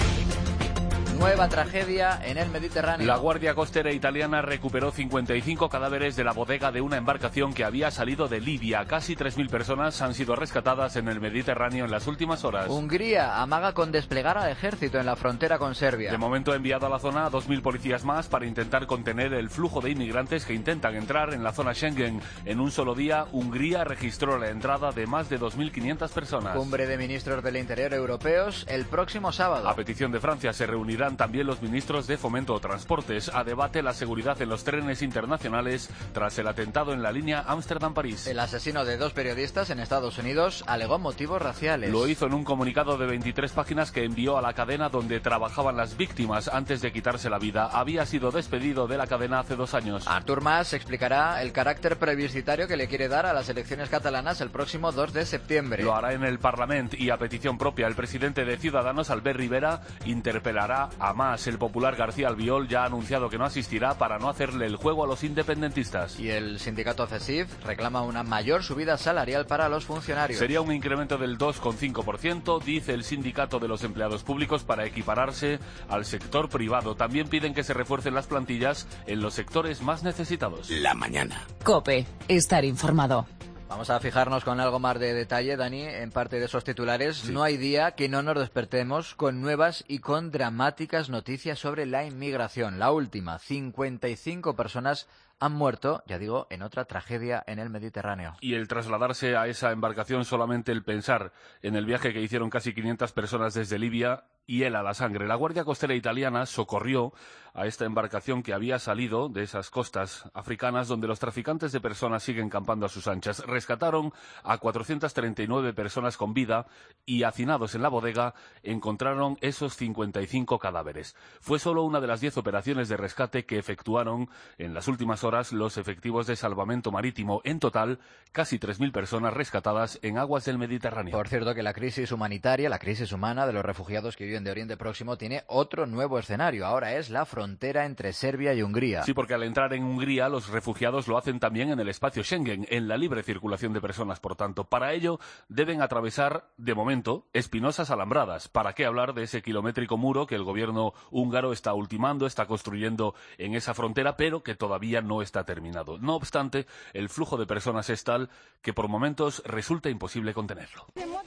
Nueva tragedia en el Mediterráneo. La Guardia Costera italiana recuperó cincuenta y cinco cadáveres de la bodega de una embarcación que había salido de Libia. Casi tres mil personas han sido rescatadas en el Mediterráneo en las últimas horas. Hungría amaga con desplegar al ejército en la frontera con Serbia. De momento ha enviado a la zona a dos mil policías más para intentar contener el flujo de inmigrantes que intentan entrar en la zona Schengen. En un solo día, Hungría registró la entrada de más de dos mil quinientas personas. Cumbre de ministros del Interior europeos el próximo sábado. A petición de Francia se reunirán también los ministros de Fomento o Transportes a debate la seguridad en los trenes internacionales tras el atentado en la línea Ámsterdam-París. El asesino de dos periodistas en Estados Unidos alegó motivos raciales. Lo hizo en un comunicado de veintitrés páginas que envió a la cadena donde trabajaban las víctimas antes de quitarse la vida. Había sido despedido de la cadena hace dos años. Artur Mas explicará el carácter plebiscitario que le quiere dar a las elecciones catalanas el próximo dos de septiembre. Lo hará en el Parlamento y a petición propia. El presidente de Ciudadanos, Albert Rivera, interpelará a Mas. El popular García Albiol ya ha anunciado que no asistirá para no hacerle el juego a los independentistas. Y el sindicato CESIF reclama una mayor subida salarial para los funcionarios. Sería un incremento del dos coma cinco por ciento, dice el sindicato de los empleados públicos, para equipararse al sector privado. También piden que se refuercen las plantillas en los sectores más necesitados. La mañana. COPE, estar informado. Vamos a fijarnos con algo más de detalle, Dani, en parte de esos titulares. Sí. No hay día que no nos despertemos con nuevas y con dramáticas noticias sobre la inmigración. La última, cincuenta y cinco personas han muerto, ya digo, en otra tragedia en el Mediterráneo. Y el trasladarse a esa embarcación, solamente el pensar en el viaje que hicieron casi quinientas personas desde Libia, hiela la sangre. La Guardia Costera italiana socorrió a esta embarcación que había salido de esas costas africanas donde los traficantes de personas siguen campando a sus anchas. Rescataron a cuatrocientas treinta y nueve personas con vida y, hacinados en la bodega, encontraron esos cincuenta y cinco cadáveres. Fue solo una de las diez operaciones de rescate que efectuaron en las últimas horas los efectivos de salvamento marítimo. En total, casi tres mil personas rescatadas en aguas del Mediterráneo. Por cierto, que la crisis humanitaria, la crisis humana de los refugiados que viven de Oriente Próximo tiene otro nuevo escenario. Ahora es la frontera entre Serbia y Hungría. Sí, porque al entrar en Hungría, los refugiados lo hacen también en el espacio Schengen, en la libre circulación de personas, por tanto. Para ello, deben atravesar, de momento, espinosas alambradas. ¿Para qué hablar de ese kilométrico muro que el gobierno húngaro está ultimando, está construyendo en esa frontera, pero que todavía no está terminado? No obstante, el flujo de personas es tal que por momentos resulta imposible contenerlo.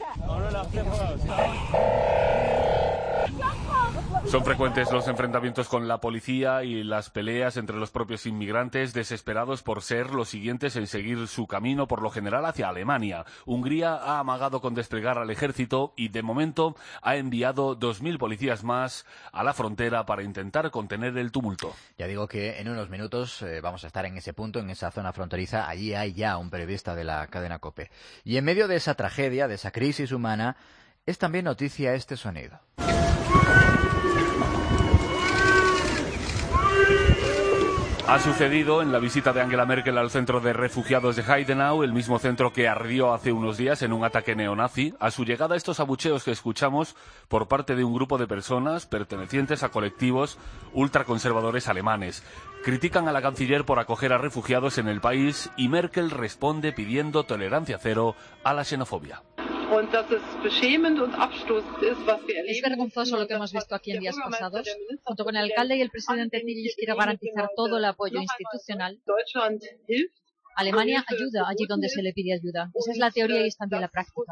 Son frecuentes los enfrentamientos con la policía y las peleas entre los propios inmigrantes, desesperados por ser los siguientes en seguir su camino, por lo general hacia Alemania. Hungría ha amagado con desplegar al ejército y, de momento, ha enviado dos mil policías más a la frontera para intentar contener el tumulto. Ya digo que en unos minutos eh, vamos a estar en ese punto, en esa zona fronteriza. Allí hay ya un periodista de la cadena COPE. Y en medio de esa tragedia, de esa crisis humana, es también noticia este sonido. Ha sucedido en la visita de Angela Merkel al centro de refugiados de Heidenau, el mismo centro que ardió hace unos días en un ataque neonazi. A su llegada, estos abucheos que escuchamos por parte de un grupo de personas pertenecientes a colectivos ultraconservadores alemanes. Critican a la canciller por acoger a refugiados en el país y Merkel responde pidiendo tolerancia cero a la xenofobia. Es vergonzoso lo que hemos visto aquí en días pasados. Junto con el alcalde y el presidente Tillich quiero garantizar todo el apoyo institucional. Alemania ayuda allí donde se le pide ayuda. Esa es la teoría y es también la práctica.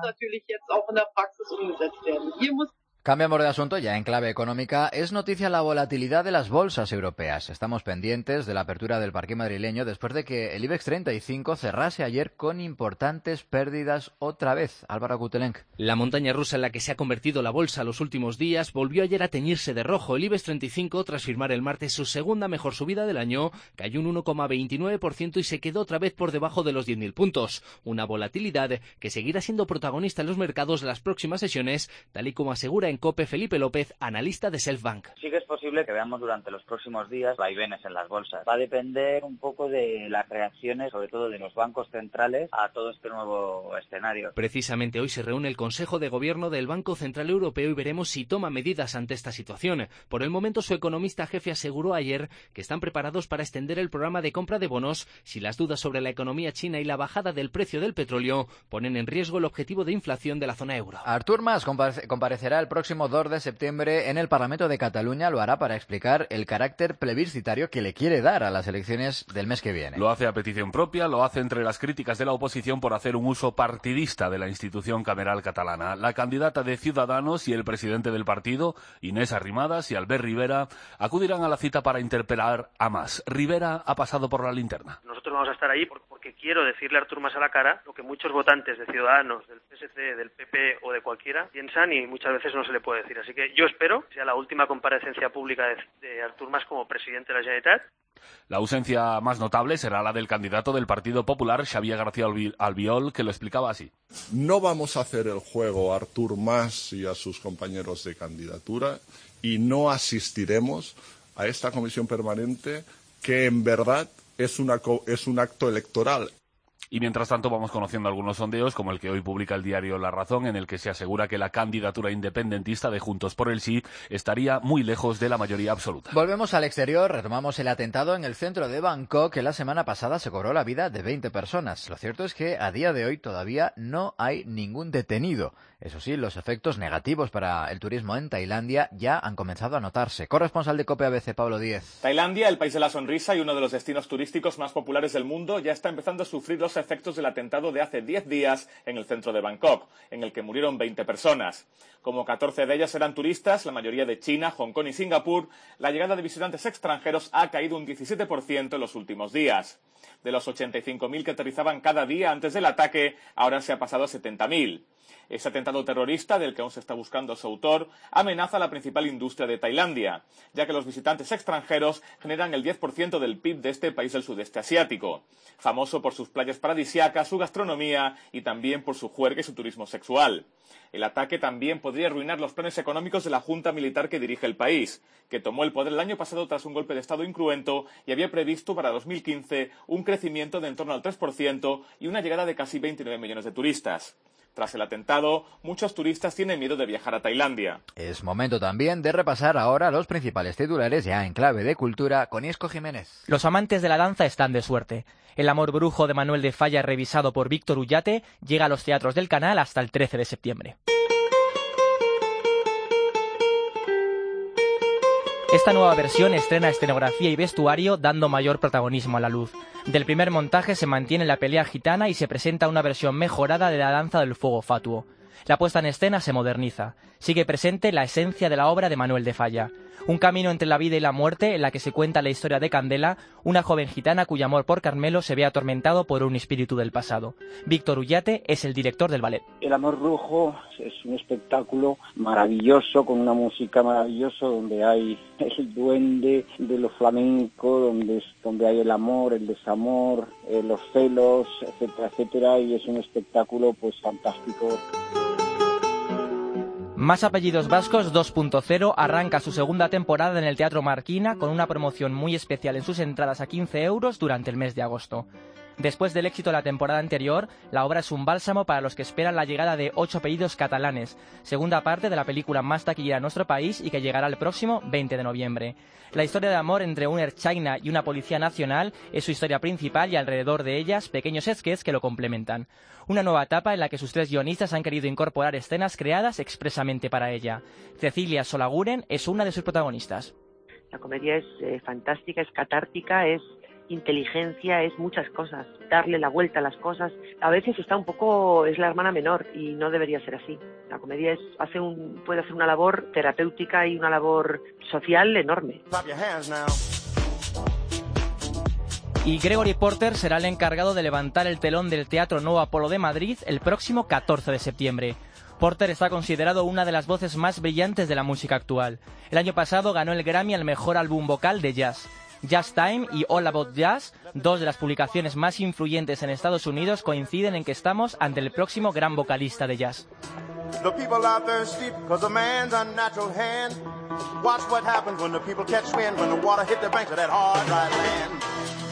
Cambiamos de asunto, ya en clave económica. Es noticia la volatilidad de las bolsas europeas. Estamos pendientes de la apertura del parque madrileño después de que el IBEX treinta y cinco cerrase ayer con importantes pérdidas otra vez. Álvaro Gutelenc. La montaña rusa en la que se ha convertido la bolsa los últimos días volvió ayer a teñirse de rojo. El IBEX treinta y cinco, tras firmar el martes su segunda mejor subida del año, cayó un uno coma veintinueve por ciento y se quedó otra vez por debajo de los diez mil puntos. Una volatilidad que seguirá siendo protagonista en los mercados en las próximas sesiones, tal y como asegura en COPE Felipe López, analista de Selfbank. Sí que es posible que veamos durante los próximos días vaivenes en las bolsas. Va a depender un poco de las reacciones, sobre todo de los bancos centrales, a todo este nuevo escenario. Precisamente hoy se reúne el Consejo de Gobierno del Banco Central Europeo y veremos si toma medidas ante esta situación. Por el momento, su economista jefe aseguró ayer que están preparados para extender el programa de compra de bonos si las dudas sobre la economía china y la bajada del precio del petróleo ponen en riesgo el objetivo de inflación de la zona euro. Artur Mas compare- comparecerá el próximo dos de septiembre en el Parlamento de Cataluña. Lo hará para explicar el carácter plebiscitario que le quiere dar a las elecciones del mes que viene. Lo hace a petición propia, lo hace entre las críticas de la oposición por hacer un uso partidista de la institución cameral catalana. La candidata de Ciudadanos y el presidente del partido, Inés Arrimadas y Albert Rivera, acudirán a la cita para interpelar a Mas. Rivera ha pasado por la linterna. Nosotros vamos a estar ahí porque quiero decirle a Artur Mas a la cara lo que muchos votantes de Ciudadanos, del P S C, del P P o de cualquiera piensan y muchas veces no se le puede decir. Así que yo espero que sea la última comparecencia pública de, de Artur Mas como presidente de la Generalitat. La ausencia más notable será la del candidato del Partido Popular, Xavier García Albiol, que lo explicaba así. No vamos a hacer el juego a Artur Mas y a sus compañeros de candidatura y no asistiremos a esta comisión permanente que en verdad es, una, es un acto electoral. Y mientras tanto vamos conociendo algunos sondeos, como el que hoy publica el diario La Razón, en el que se asegura que la candidatura independentista de Juntos por el Sí estaría muy lejos de la mayoría absoluta. Volvemos al exterior, retomamos el atentado en el centro de Bangkok, que la semana pasada se cobró la vida de veinte personas. Lo cierto es que a día de hoy todavía no hay ningún detenido. Eso sí, los efectos negativos para el turismo en Tailandia ya han comenzado a notarse. Corresponsal de COPE A B C, Pablo Díez. Tailandia, el país de la sonrisa y uno de los destinos turísticos más populares del mundo, ya está empezando a sufrir los efectos del atentado de hace diez días en el centro de Bangkok, en el que murieron veinte personas. Como catorce de ellas eran turistas, la mayoría de China, Hong Kong y Singapur, la llegada de visitantes extranjeros ha caído un diecisiete por ciento en los últimos días. De los ochenta y cinco mil que aterrizaban cada día antes del ataque, ahora se ha pasado a setenta mil. Ese atentado terrorista, del que aún se está buscando su autor, amenaza a la principal industria de Tailandia, ya que los visitantes extranjeros generan el diez por ciento del P I B de este país del sudeste asiático, famoso por sus playas paradisíacas, su gastronomía y también por su juerga y su turismo sexual. El ataque también podría arruinar los planes económicos de la junta militar que dirige el país, que tomó el poder el año pasado tras un golpe de Estado incruento y había previsto para dos mil quince un crecimiento de en torno al tres por ciento y una llegada de casi veintinueve millones de turistas. Tras el atentado, muchos turistas tienen miedo de viajar a Tailandia. Es momento también de repasar ahora los principales titulares ya en clave de cultura con Isco Jiménez. Los amantes de la danza están de suerte. El amor brujo de Manuel de Falla, revisado por Víctor Ullate, llega a los teatros del Canal hasta el trece de septiembre. Esta nueva versión estrena escenografía y vestuario, dando mayor protagonismo a la luz. Del primer montaje se mantiene la pelea gitana y se presenta una versión mejorada de la danza del fuego fatuo. La puesta en escena se moderniza. Sigue presente la esencia de la obra de Manuel de Falla. Un camino entre la vida y la muerte en la que se cuenta la historia de Candela, una joven gitana cuyo amor por Carmelo se ve atormentado por un espíritu del pasado. Víctor Ullate es el director del ballet. El amor brujo es un espectáculo maravilloso, con una música maravillosa, donde hay el duende de lo flamenco, donde, es, donde hay el amor, el desamor, eh, los celos, etcétera, etcétera, y es un espectáculo pues fantástico. Más apellidos vascos dos punto cero arranca su segunda temporada en el Teatro Marquina con una promoción muy especial en sus entradas a quince euros durante el mes de agosto. Después del éxito de la temporada anterior, la obra es un bálsamo para los que esperan la llegada de Ocho apellidos catalanes, segunda parte de la película más taquillera en nuestro país y que llegará el próximo veinte de noviembre. La historia de amor entre un Ertzaina y una policía nacional es su historia principal y alrededor de ellas pequeños sketches que lo complementan. Una nueva etapa en la que sus tres guionistas han querido incorporar escenas creadas expresamente para ella. Cecilia Solaguren es una de sus protagonistas. La comedia es eh, fantástica, es catártica, es inteligencia, es muchas cosas, darle la vuelta a las cosas. A veces está un poco, es la hermana menor y no debería ser así. La comedia es, hace un, puede hacer una labor terapéutica y una labor social enorme. Y Gregory Porter será el encargado de levantar el telón del Teatro Nuevo Apolo de Madrid el próximo catorce de septiembre. Porter está considerado una de las voces más brillantes de la música actual. El año pasado ganó el Grammy al mejor álbum vocal de jazz. Jazz Time y All About Jazz, dos de las publicaciones más influyentes en Estados Unidos, coinciden en que estamos ante el próximo gran vocalista de jazz. The people are thirsty because a man's unnatural hand. Watch what happens when the people catch wind, when the water hit the banks of that hard, dry land.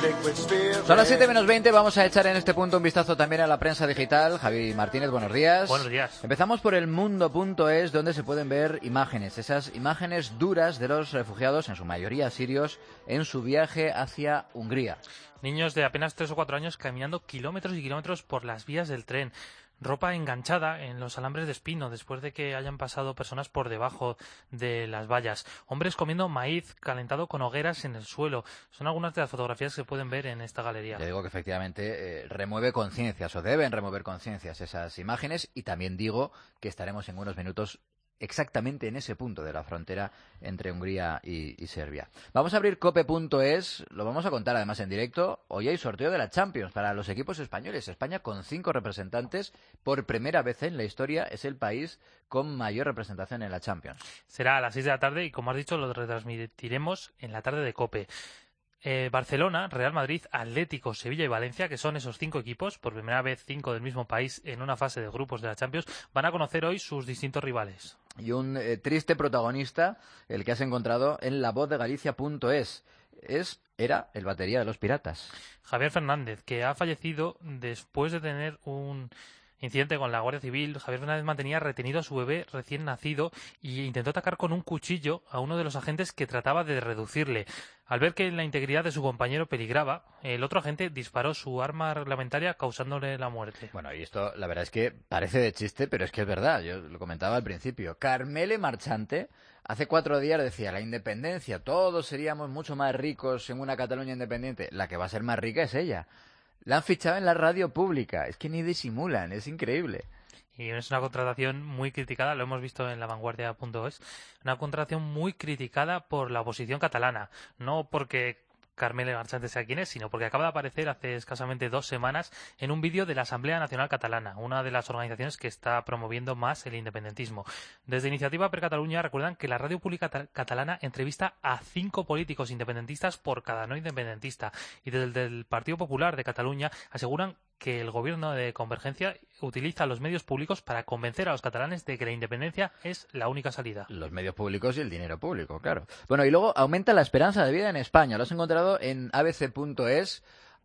Son las siete menos veinte, vamos a echar en este punto un vistazo también a la prensa digital. Javi Martínez, buenos días. Buenos días. Empezamos por el mundo punto es, donde se pueden ver imágenes, esas imágenes duras de los refugiados, en su mayoría sirios, en su viaje hacia Hungría. Niños de apenas tres o cuatro años caminando kilómetros y kilómetros por las vías del tren. Ropa enganchada en los alambres de espino después de que hayan pasado personas por debajo de las vallas. Hombres comiendo maíz calentado con hogueras en el suelo. Son algunas de las fotografías que se pueden ver en esta galería. Yo digo que efectivamente eh, remueve conciencias, o deben remover conciencias esas imágenes, y también digo que estaremos en unos minutos exactamente en ese punto de la frontera entre Hungría y, y Serbia. Vamos a abrir cope punto es, lo vamos a contar además en directo. Hoy hay sorteo de la Champions para los equipos españoles. España con cinco representantes, por primera vez en la historia es el país con mayor representación en la Champions. Será a las seis de la tarde y, como has dicho, lo retransmitiremos en la tarde de COPE. Eh, Barcelona, Real Madrid, Atlético, Sevilla y Valencia, que son esos cinco equipos, por primera vez cinco del mismo país en una fase de grupos de la Champions, van a conocer hoy sus distintos rivales. Y un eh, triste protagonista, el que has encontrado en la voz de Galicia punto es, es, era el batería de los Piratas. Javier Fernández, que ha fallecido después de tener un incidente con la Guardia Civil. Javier Fernández mantenía retenido a su bebé recién nacido y intentó atacar con un cuchillo a uno de los agentes que trataba de reducirle. Al ver que la integridad de su compañero peligraba, el otro agente disparó su arma reglamentaria causándole la muerte. Bueno, y esto la verdad es que parece de chiste, pero es que es verdad. Yo lo comentaba al principio. Carmele Marchante hace cuatro días decía: la independencia, todos seríamos mucho más ricos en una Cataluña independiente. La que va a ser más rica es ella. La han fichado en la radio pública. Es que ni disimulan, es increíble. Y es una contratación muy criticada, lo hemos visto en la vanguardia punto es, una contratación muy criticada por la oposición catalana, no porque Carmele Marchante sea quien es, sino porque acaba de aparecer hace escasamente dos semanas en un vídeo de la Asamblea Nacional Catalana, una de las organizaciones que está promoviendo más el independentismo. Desde Iniciativa per Catalunya recuerdan que la radio pública catalana entrevista a cinco políticos independentistas por cada no independentista, y desde el Partido Popular de Cataluña aseguran que el gobierno de Convergencia utiliza los medios públicos para convencer a los catalanes de que la independencia es la única salida. Los medios públicos y el dinero público, claro. Bueno, y luego aumenta la esperanza de vida en España. Lo has encontrado en a b c punto es,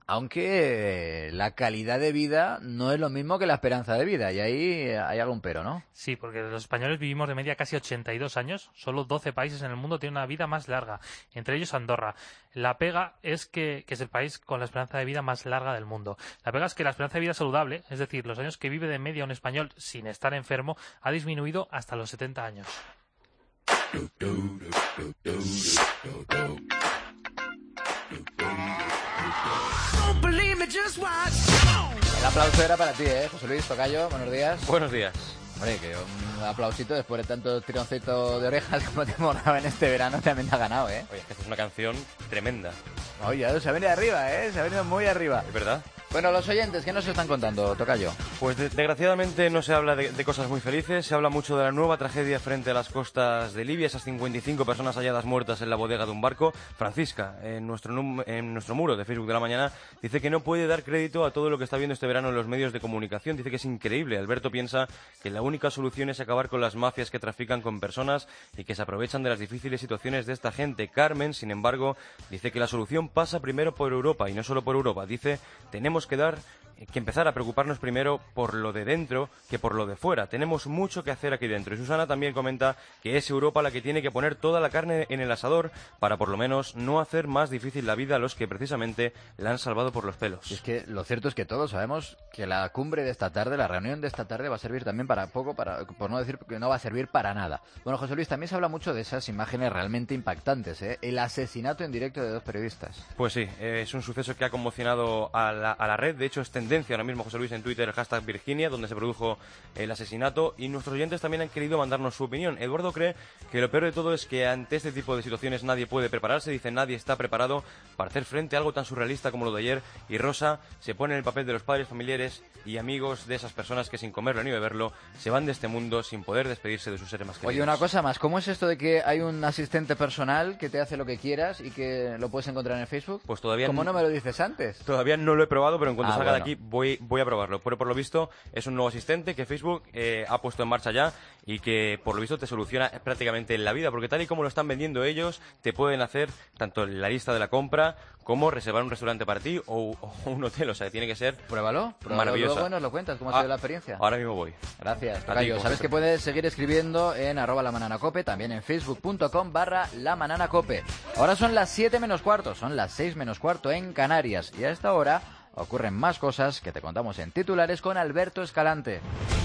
aunque la calidad de vida no es lo mismo que la esperanza de vida, y ahí hay algún pero, ¿no? Sí, porque los españoles vivimos de media casi ochenta y dos años, solo doce países en el mundo tienen una vida más larga, entre ellos Andorra. La pega es que, que es el país con la esperanza de vida más larga del mundo. La pega es que la esperanza de vida saludable, es decir, los años que vive de media un español sin estar enfermo, ha disminuido hasta los setenta años. El aplauso era para ti, ¿eh? José Luis Tocayo, buenos días. Buenos días. Hombre, que un aplausito después de tanto tironcito de orejas como te hemos dado en este verano también te ha ganado, ¿eh? Oye, es que esta es una canción tremenda. Oye, se ha venido arriba, ¿eh? Se ha venido muy arriba. Es verdad. Bueno, los oyentes, ¿qué nos están contando, Tocayo? Pues de- desgraciadamente no se habla de, de cosas muy felices, se habla mucho de la nueva tragedia frente a las costas de Libia, esas cincuenta y cinco personas halladas muertas en la bodega de un barco. Francisca, en nuestro, num- en nuestro muro de Facebook de la mañana, dice que no puede dar crédito a todo lo que está viendo este verano en los medios de comunicación, dice que es increíble. Alberto piensa que la única solución es acabar con las mafias que trafican con personas y que se aprovechan de las difíciles situaciones de esta gente. Carmen, sin embargo, dice que la solución pasa primero por Europa y no solo por Europa. Dice, tenemos que dar que empezar a preocuparnos primero por lo de dentro que por lo de fuera. Tenemos mucho que hacer aquí dentro. Y Susana también comenta que es Europa la que tiene que poner toda la carne en el asador para por lo menos no hacer más difícil la vida a los que precisamente la han salvado por los pelos. Y es que lo cierto es que todos sabemos que la cumbre de esta tarde, la reunión de esta tarde va a servir también para poco, para, por no decir que no va a servir para nada. Bueno, José Luis, también se habla mucho de esas imágenes realmente impactantes, ¿eh? El asesinato en directo de dos periodistas. Pues sí, eh, es un suceso que ha conmocionado a la, a la red. De hecho, es tendencia ahora mismo, José Luis, en Twitter, el hashtag Virginia, donde se produjo el asesinato. Y nuestros oyentes también han querido mandarnos su opinión. Eduardo cree que lo peor de todo es que ante este tipo de situaciones nadie puede prepararse. Dice, nadie está preparado para hacer frente a algo tan surrealista como lo de ayer. Y Rosa se pone en el papel de los padres, familiares y amigos de esas personas que sin comerlo ni beberlo se van de este mundo sin poder despedirse de sus seres más queridos. Oye, una cosa más, ¿cómo es esto de que hay un asistente personal que te hace lo que quieras y que lo puedes encontrar en Facebook? Pues todavía ¿Cómo no, no me lo dices antes? Todavía no lo he probado, pero en cuanto Ah, salga bueno. de aquí voy, voy a probarlo. Pero por lo visto es un nuevo asistente que Facebook eh, ha puesto en marcha ya y que por lo visto te soluciona prácticamente la vida, porque tal y como lo están vendiendo ellos, te pueden hacer tanto la lista de la compra como reservar un restaurante para ti o, o un hotel. O sea, tiene que ser Pruébalo, pruébalo maravilloso. luego nos lo cuentas, ¿cómo ha Ah, sido la experiencia? Ahora mismo voy. Gracias, A ti, Tocayo. como Sabes siempre. que puedes seguir escribiendo en arroba la banana cope, también en facebook.com barra la banana cope. Ahora son las siete menos cuarto, son las seis menos cuarto en Canarias. Y a esta hora ocurren más cosas que te contamos en titulares con Alberto Escalante.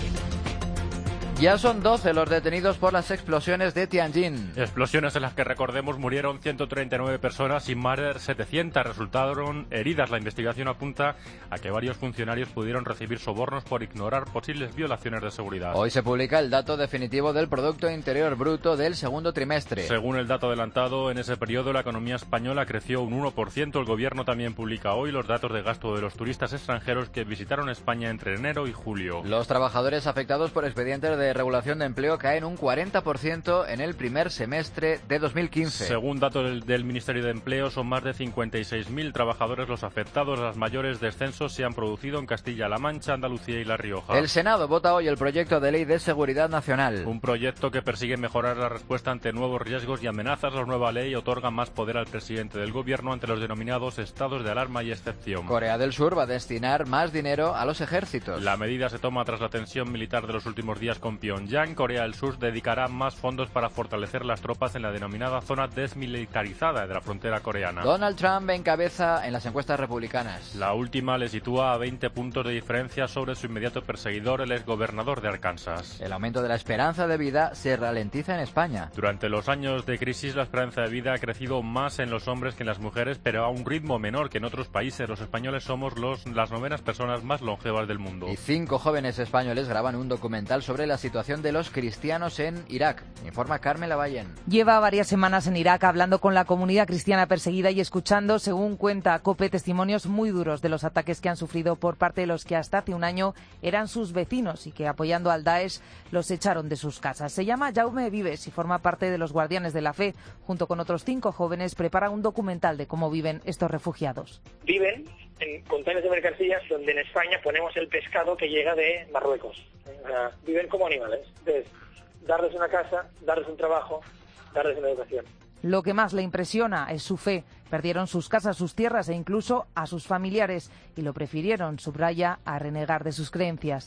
Ya son doce los detenidos por las explosiones de Tianjin. Explosiones en las que, recordemos, murieron ciento treinta y nueve personas y más de setecientas resultaron heridas. La investigación apunta a que varios funcionarios pudieron recibir sobornos por ignorar posibles violaciones de seguridad. Hoy se publica el dato definitivo del Producto Interior Bruto del segundo trimestre. Según el dato adelantado, en ese periodo la economía española creció un uno por ciento. El gobierno también publica hoy los datos de gasto de los turistas extranjeros que visitaron España entre enero y julio. Los trabajadores afectados por expedientes de regulación de empleo caen un cuarenta por ciento en el primer semestre de dos mil quince. Según datos del, del Ministerio de Empleo, son más de cincuenta y seis mil trabajadores los afectados. Los mayores descensos se han producido en Castilla-La Mancha, Andalucía y La Rioja. El Senado vota hoy el proyecto de ley de seguridad nacional. Un proyecto que persigue mejorar la respuesta ante nuevos riesgos y amenazas. La nueva ley otorga más poder al presidente del gobierno ante los denominados estados de alarma y excepción. Corea del Sur va a destinar más dinero a los ejércitos. La medida se toma tras la tensión militar de los últimos días con Pyongyang. Corea del Sur dedicará más fondos para fortalecer las tropas en la denominada zona desmilitarizada de la frontera coreana. Donald Trump encabeza en las encuestas republicanas. La última le sitúa a veinte puntos de diferencia sobre su inmediato perseguidor, el exgobernador de Arkansas. El aumento de la esperanza de vida se ralentiza en España. Durante los años de crisis, la esperanza de vida ha crecido más en los hombres que en las mujeres, pero a un ritmo menor que en otros países. Los españoles somos los, las novenas personas más longevas del mundo. Y cinco jóvenes españoles graban un documental sobre la situación de los cristianos en Irak. Informa Carmen Lavallen. Lleva varias semanas en Irak hablando con la comunidad cristiana perseguida y escuchando, según cuenta COPE, testimonios muy duros de los ataques que han sufrido por parte de los que hasta hace un año eran sus vecinos y que, apoyando al Daesh, los echaron de sus casas. Se llama Jaume Vives y forma parte de los Guardianes de la Fe. Junto con otros cinco jóvenes prepara un documental de cómo viven estos refugiados. Viven en contenedores de mercancías donde en España ponemos el pescado que llega de Marruecos. O sea, viven como animales. Entonces, darles una casa, darles un trabajo, darles una educación. Lo que más le impresiona es su fe. Perdieron sus casas, sus tierras e incluso a sus familiares y lo prefirieron, subraya, a renegar de sus creencias.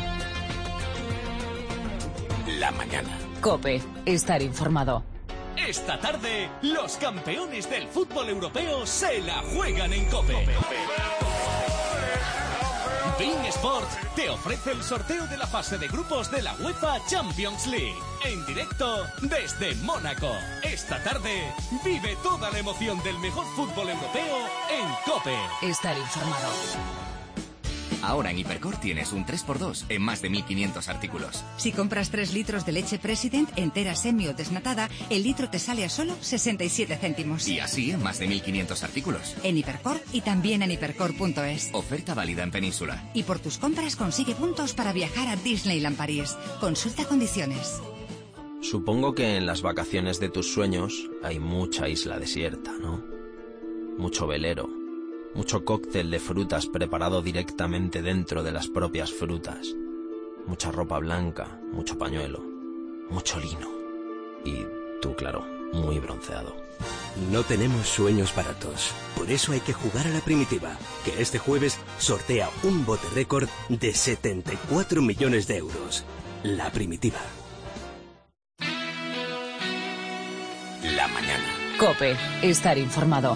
La mañana. COPE. Estar informado. Esta tarde, los campeones del fútbol europeo se la juegan en COPE. beIN Sports te ofrece el sorteo de la fase de grupos de la UEFA Champions League. En directo desde Mónaco. Esta tarde, vive toda la emoción del mejor fútbol europeo en COPE. Estar informado. Ahora en Hipercor tienes un tres por dos en más de mil quinientos artículos. Si compras tres litros de leche President, entera, semi o desnatada, el litro te sale a solo sesenta y siete céntimos. Y así en más de mil quinientos artículos. En Hipercor y también en hipercor punto es. Oferta válida en Península. Y por tus compras consigue puntos para viajar a Disneyland París. Consulta condiciones. Supongo que en las vacaciones de tus sueños hay mucha isla desierta, ¿no? Mucho velero. Mucho cóctel de frutas preparado directamente dentro de las propias frutas. Mucha ropa blanca, mucho pañuelo, mucho lino. Y tú, claro, muy bronceado. No tenemos sueños baratos. Por eso hay que jugar a la Primitiva, que este jueves sortea un bote récord de setenta y cuatro millones de euros. La Primitiva. La mañana. COPE. Estar informado.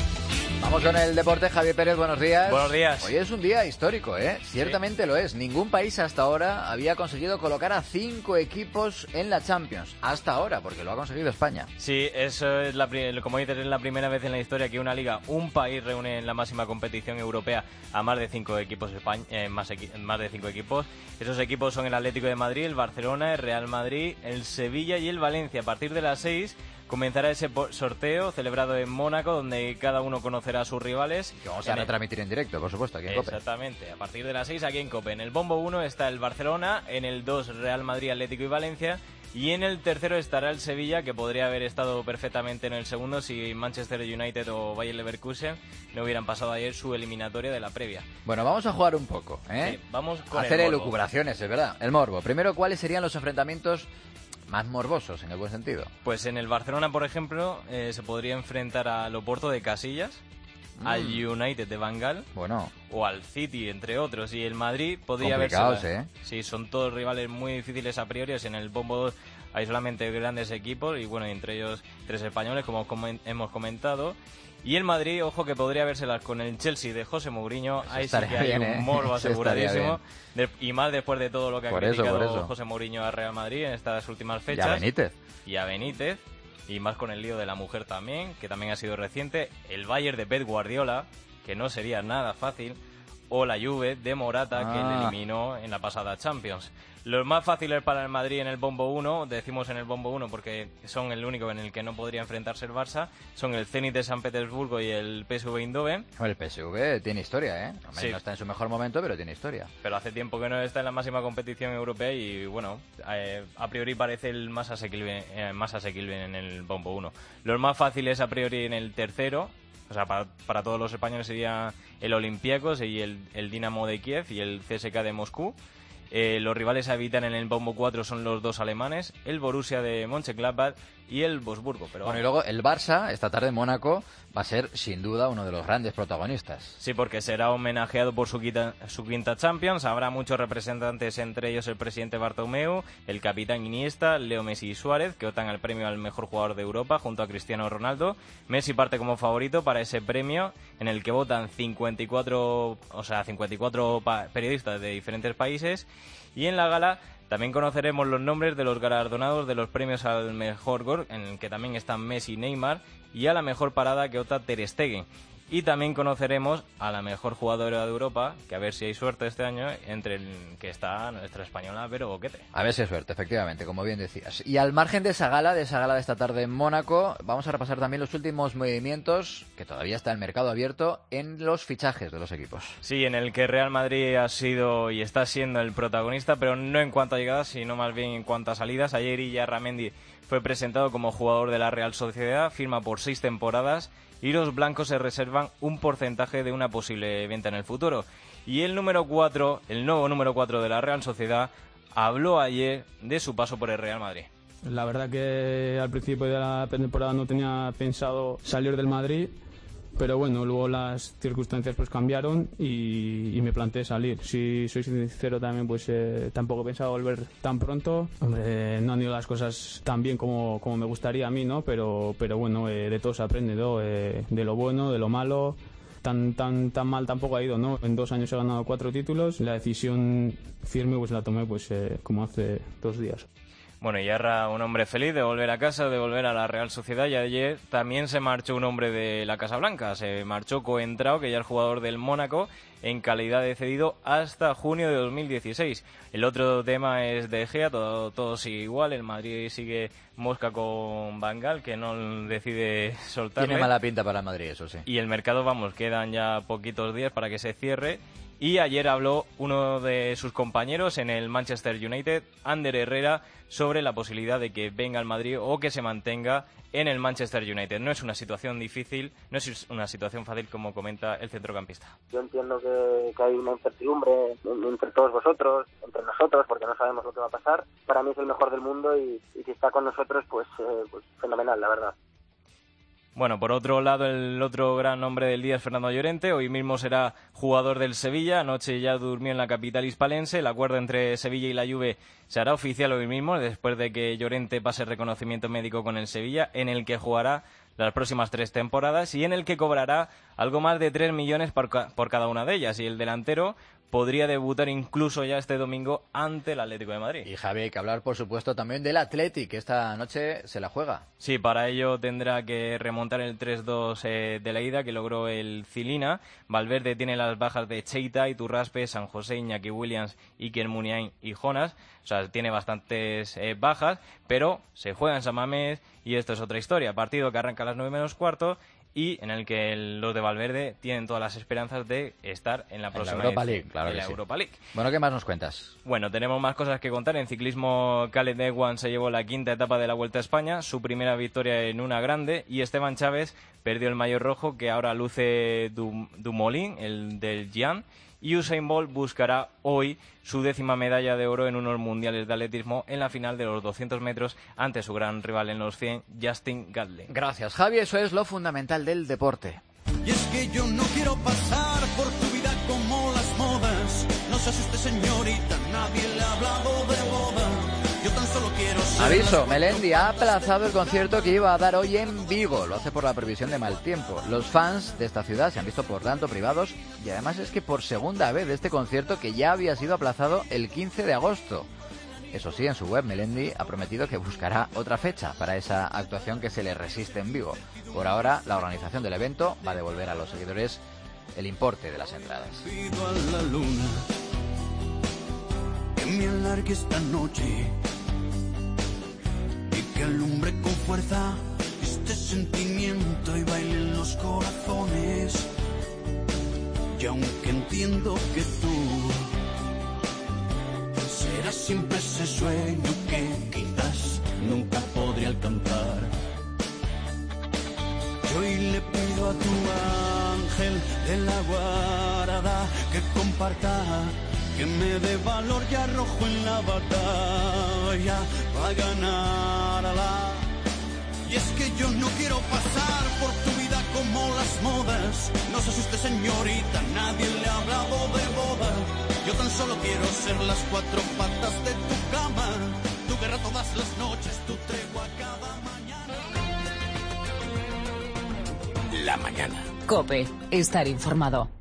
Vamos con el deporte. Javier Pérez, buenos días. Buenos días. Hoy es un día histórico, ¿eh? Ciertamente sí. Lo es. Ningún país hasta ahora había conseguido colocar a cinco equipos en la Champions. Hasta ahora, porque lo ha conseguido España. Sí, eso es, la, como dices, es la primera vez en la historia que una liga, un país reúne en la máxima competición europea a más de cinco equipos, España, eh, más, equi más de cinco equipos. Esos equipos son el Atlético de Madrid, el Barcelona, el Real Madrid, el Sevilla y el Valencia. A partir de las seis comenzará ese sorteo celebrado en Mónaco, donde cada uno conocerá a sus rivales. Que vamos a retransmitir en directo, por supuesto, aquí en COPE. Exactamente, a partir de las seis aquí en COPE. En el bombo uno está el Barcelona, en el dos Real Madrid, Atlético y Valencia, y en el tercero estará el Sevilla, que podría haber estado perfectamente en el segundo si Manchester United o Bayer Leverkusen no hubieran pasado ayer su eliminatoria de la previa. Bueno, vamos a jugar un poco, ¿eh? Sí, vamos con hacer el morbo. elucubraciones, es verdad. El morbo. Primero, ¿cuáles serían los enfrentamientos más morbosos, en el buen sentido? Pues en el Barcelona, por ejemplo, eh, se podría enfrentar al Oporto de Casillas, mm. al United de Van Gaal, bueno, o al City, entre otros. Y el Madrid podría complicados, verse... ¿eh? Sí, son todos rivales muy difíciles a priori. En el bombo dos hay solamente grandes equipos y, bueno, entre ellos tres españoles, como hemos comentado. Y el Madrid, ojo, que podría vérselas con el Chelsea de José Mourinho. Ahí sí que hay bien, un ¿eh? morbo aseguradísimo. De, y más después de todo lo que ha por criticado eso, eso. José Mourinho a Real Madrid en estas últimas fechas. Y a Benítez. Y a Benítez. Y más con el lío de la mujer también, que también ha sido reciente. El Bayern de Pep Guardiola, que no sería nada fácil. O la Juve de Morata, ah. que le eliminó en la pasada Champions. Los más fáciles para el Madrid en el bombo uno, decimos en el bombo uno porque son el único en el que no podría enfrentarse el Barça, son el Zenit de San Petersburgo y el P S V Eindhoven. El P S V tiene historia, ¿eh? Hombre, sí. No está en su mejor momento, pero tiene historia. Pero hace tiempo que no está en la máxima competición europea y, bueno, eh, a priori parece el más asequible, eh, más asequible en el bombo uno. Los más fáciles a priori en el tercero, o sea, para, para todos los españoles sería el Olympiacos y el, el Dinamo de Kiev y el C S K de Moscú. Eh, los rivales a evitar en el bombo cuatro son los dos alemanes, el Borussia de Mönchengladbach y el Wolfsburgo. Pero bueno, y luego el Barça, esta tarde en Mónaco, va a ser sin duda uno de los grandes protagonistas. Sí, porque será homenajeado por su quinta, su quinta Champions. Habrá muchos representantes, entre ellos el presidente Bartomeu, el capitán Iniesta, Leo Messi y Suárez, que optan al premio al mejor jugador de Europa junto a Cristiano Ronaldo. Messi parte como favorito para ese premio, en el que votan cincuenta y cuatro, o sea, cincuenta y cuatro periodistas de diferentes países. Y en la gala también conoceremos los nombres de los galardonados de los premios al mejor gol, en el que también están Messi y Neymar, y a la mejor parada, que opta Ter Stegen. Y también conoceremos a la mejor jugadora de Europa, que a ver si hay suerte este año, entre el que está nuestra española Vero Boquete. A ver si hay suerte, efectivamente, como bien decías. Y al margen de esa gala, de esa gala de esta tarde en Mónaco, vamos a repasar también los últimos movimientos, que todavía está el mercado abierto, en los fichajes de los equipos. Sí, en el que Real Madrid ha sido y está siendo el protagonista, pero no en cuanto a llegadas, sino más bien en cuanto a salidas. Ayer Illarramendi fue presentado como jugador de la Real Sociedad, firma por seis temporadas, y los blancos se reservan un porcentaje de una posible venta en el futuro. Y el número cuatro, el nuevo número cuatro de la Real Sociedad, habló ayer de su paso por el Real Madrid. La verdad que al principio de la temporada no tenía pensado salir del Madrid, pero bueno, luego las circunstancias pues cambiaron y, y me planteé salir. Si soy sincero también, pues eh, tampoco pensaba volver tan pronto. Hombre, no han ido las cosas tan bien como, como me gustaría a mí, ¿no? Pero, pero bueno, eh, de todo se aprende, ¿no? Eh, de lo bueno, de lo malo. Tan, tan, tan mal tampoco ha ido, ¿no? En dos años he ganado cuatro títulos. La decisión firme pues la tomé pues eh, como hace dos días. Bueno, y Yarra, un hombre feliz de volver a casa, de volver a la Real Sociedad, y ayer también se marchó un hombre de la Casa Blanca, se marchó Coentrao, que ya es jugador del Mónaco, en calidad de cedido hasta junio de dos mil dieciséis. El otro tema es De Gea, todo, todo sigue igual, el Madrid sigue mosca con Van Gaal, que no decide soltarle. Tiene mala pinta para el Madrid, eso sí. Y el mercado, vamos, quedan ya poquitos días para que se cierre. Y ayer habló uno de sus compañeros en el Manchester United, Ander Herrera, sobre la posibilidad de que venga al Madrid o que se mantenga en el Manchester United. No es una situación difícil, no es una situación fácil, como comenta el centrocampista. Yo entiendo que, que hay una incertidumbre entre todos vosotros, entre nosotros, porque no sabemos lo que va a pasar. Para mí es el mejor del mundo y, y si está con nosotros, pues, eh, pues fenomenal, la verdad. Bueno, por otro lado, el otro gran nombre del día es Fernando Llorente. Hoy mismo será jugador del Sevilla. Anoche ya durmió en la capital hispalense. El acuerdo entre Sevilla y la Juve se hará oficial hoy mismo, después de que Llorente pase reconocimiento médico con el Sevilla, en el que jugará las próximas tres temporadas y en el que cobrará algo más de tres millones por, ca- por cada una de ellas. Y el delantero podría debutar incluso ya este domingo ante el Atlético de Madrid. Y Javi, hay que hablar, por supuesto, también del Athletic, que esta noche se la juega. Sí, para ello tendrá que remontar el tres dos eh, de la ida que logró el Cilina. Valverde tiene las bajas de Cheita, Iturraspe, San José, Iñaki Williams, Iker Muniain y Jonas. O sea, tiene bastantes eh, bajas, pero se juega en San Mamés y esto es otra historia. Partido que arranca a las nueve menos cuarto y en el que el, los de Valverde tienen todas las esperanzas de estar en la próxima en la Europa edición, League, claro en que la sí. Europa League. Bueno, ¿qué más nos cuentas? Bueno, tenemos más cosas que contar. En ciclismo, Khaled Ewan se llevó la quinta etapa de la Vuelta a España, su primera victoria en una grande, y Esteban Chávez perdió el maillot rojo que ahora luce Dum- Dumoulin, el del Gian, y Usain Bolt buscará hoy su décima medalla de oro en unos mundiales de atletismo en la final de los doscientos metros ante su gran rival en los cien, Justin Gatlin. Gracias, Javi. Eso es lo fundamental del deporte. Y es que yo no quiero pasar por tu vida como las modas. No se asuste, señorita, nadie le ha hablado de boda. Yo tan solo quiero ser... Aviso, Melendi ha aplazado el concierto que iba a dar hoy en Vigo. Lo hace por la previsión de mal tiempo. Los fans de esta ciudad se han visto por tanto privados y además es que por segunda vez de este concierto que ya había sido aplazado el quince de agosto. Eso sí, en su web Melendi ha prometido que buscará otra fecha para esa actuación que se le resiste en Vigo. Por ahora, la organización del evento va a devolver a los seguidores el importe de las entradas. Pido a la luna que me alargue esta noche y que alumbre con fuerza este sentimiento y baile en los corazones. Y aunque entiendo que tú serás siempre ese sueño que quizás nunca podré alcanzar, yo hoy le pido a tu ángel de la guarda que comparta, que me dé valor y arrojo en la batalla para ganarla. Y es que yo no quiero pasar por tu vida como las modas. No se asuste, señorita, nadie le ha hablado de boda. Yo tan solo quiero ser las cuatro patas de tu cama, tu guerra todas las noches, tu tregua cada mañana. La mañana. COPE. Estar informado.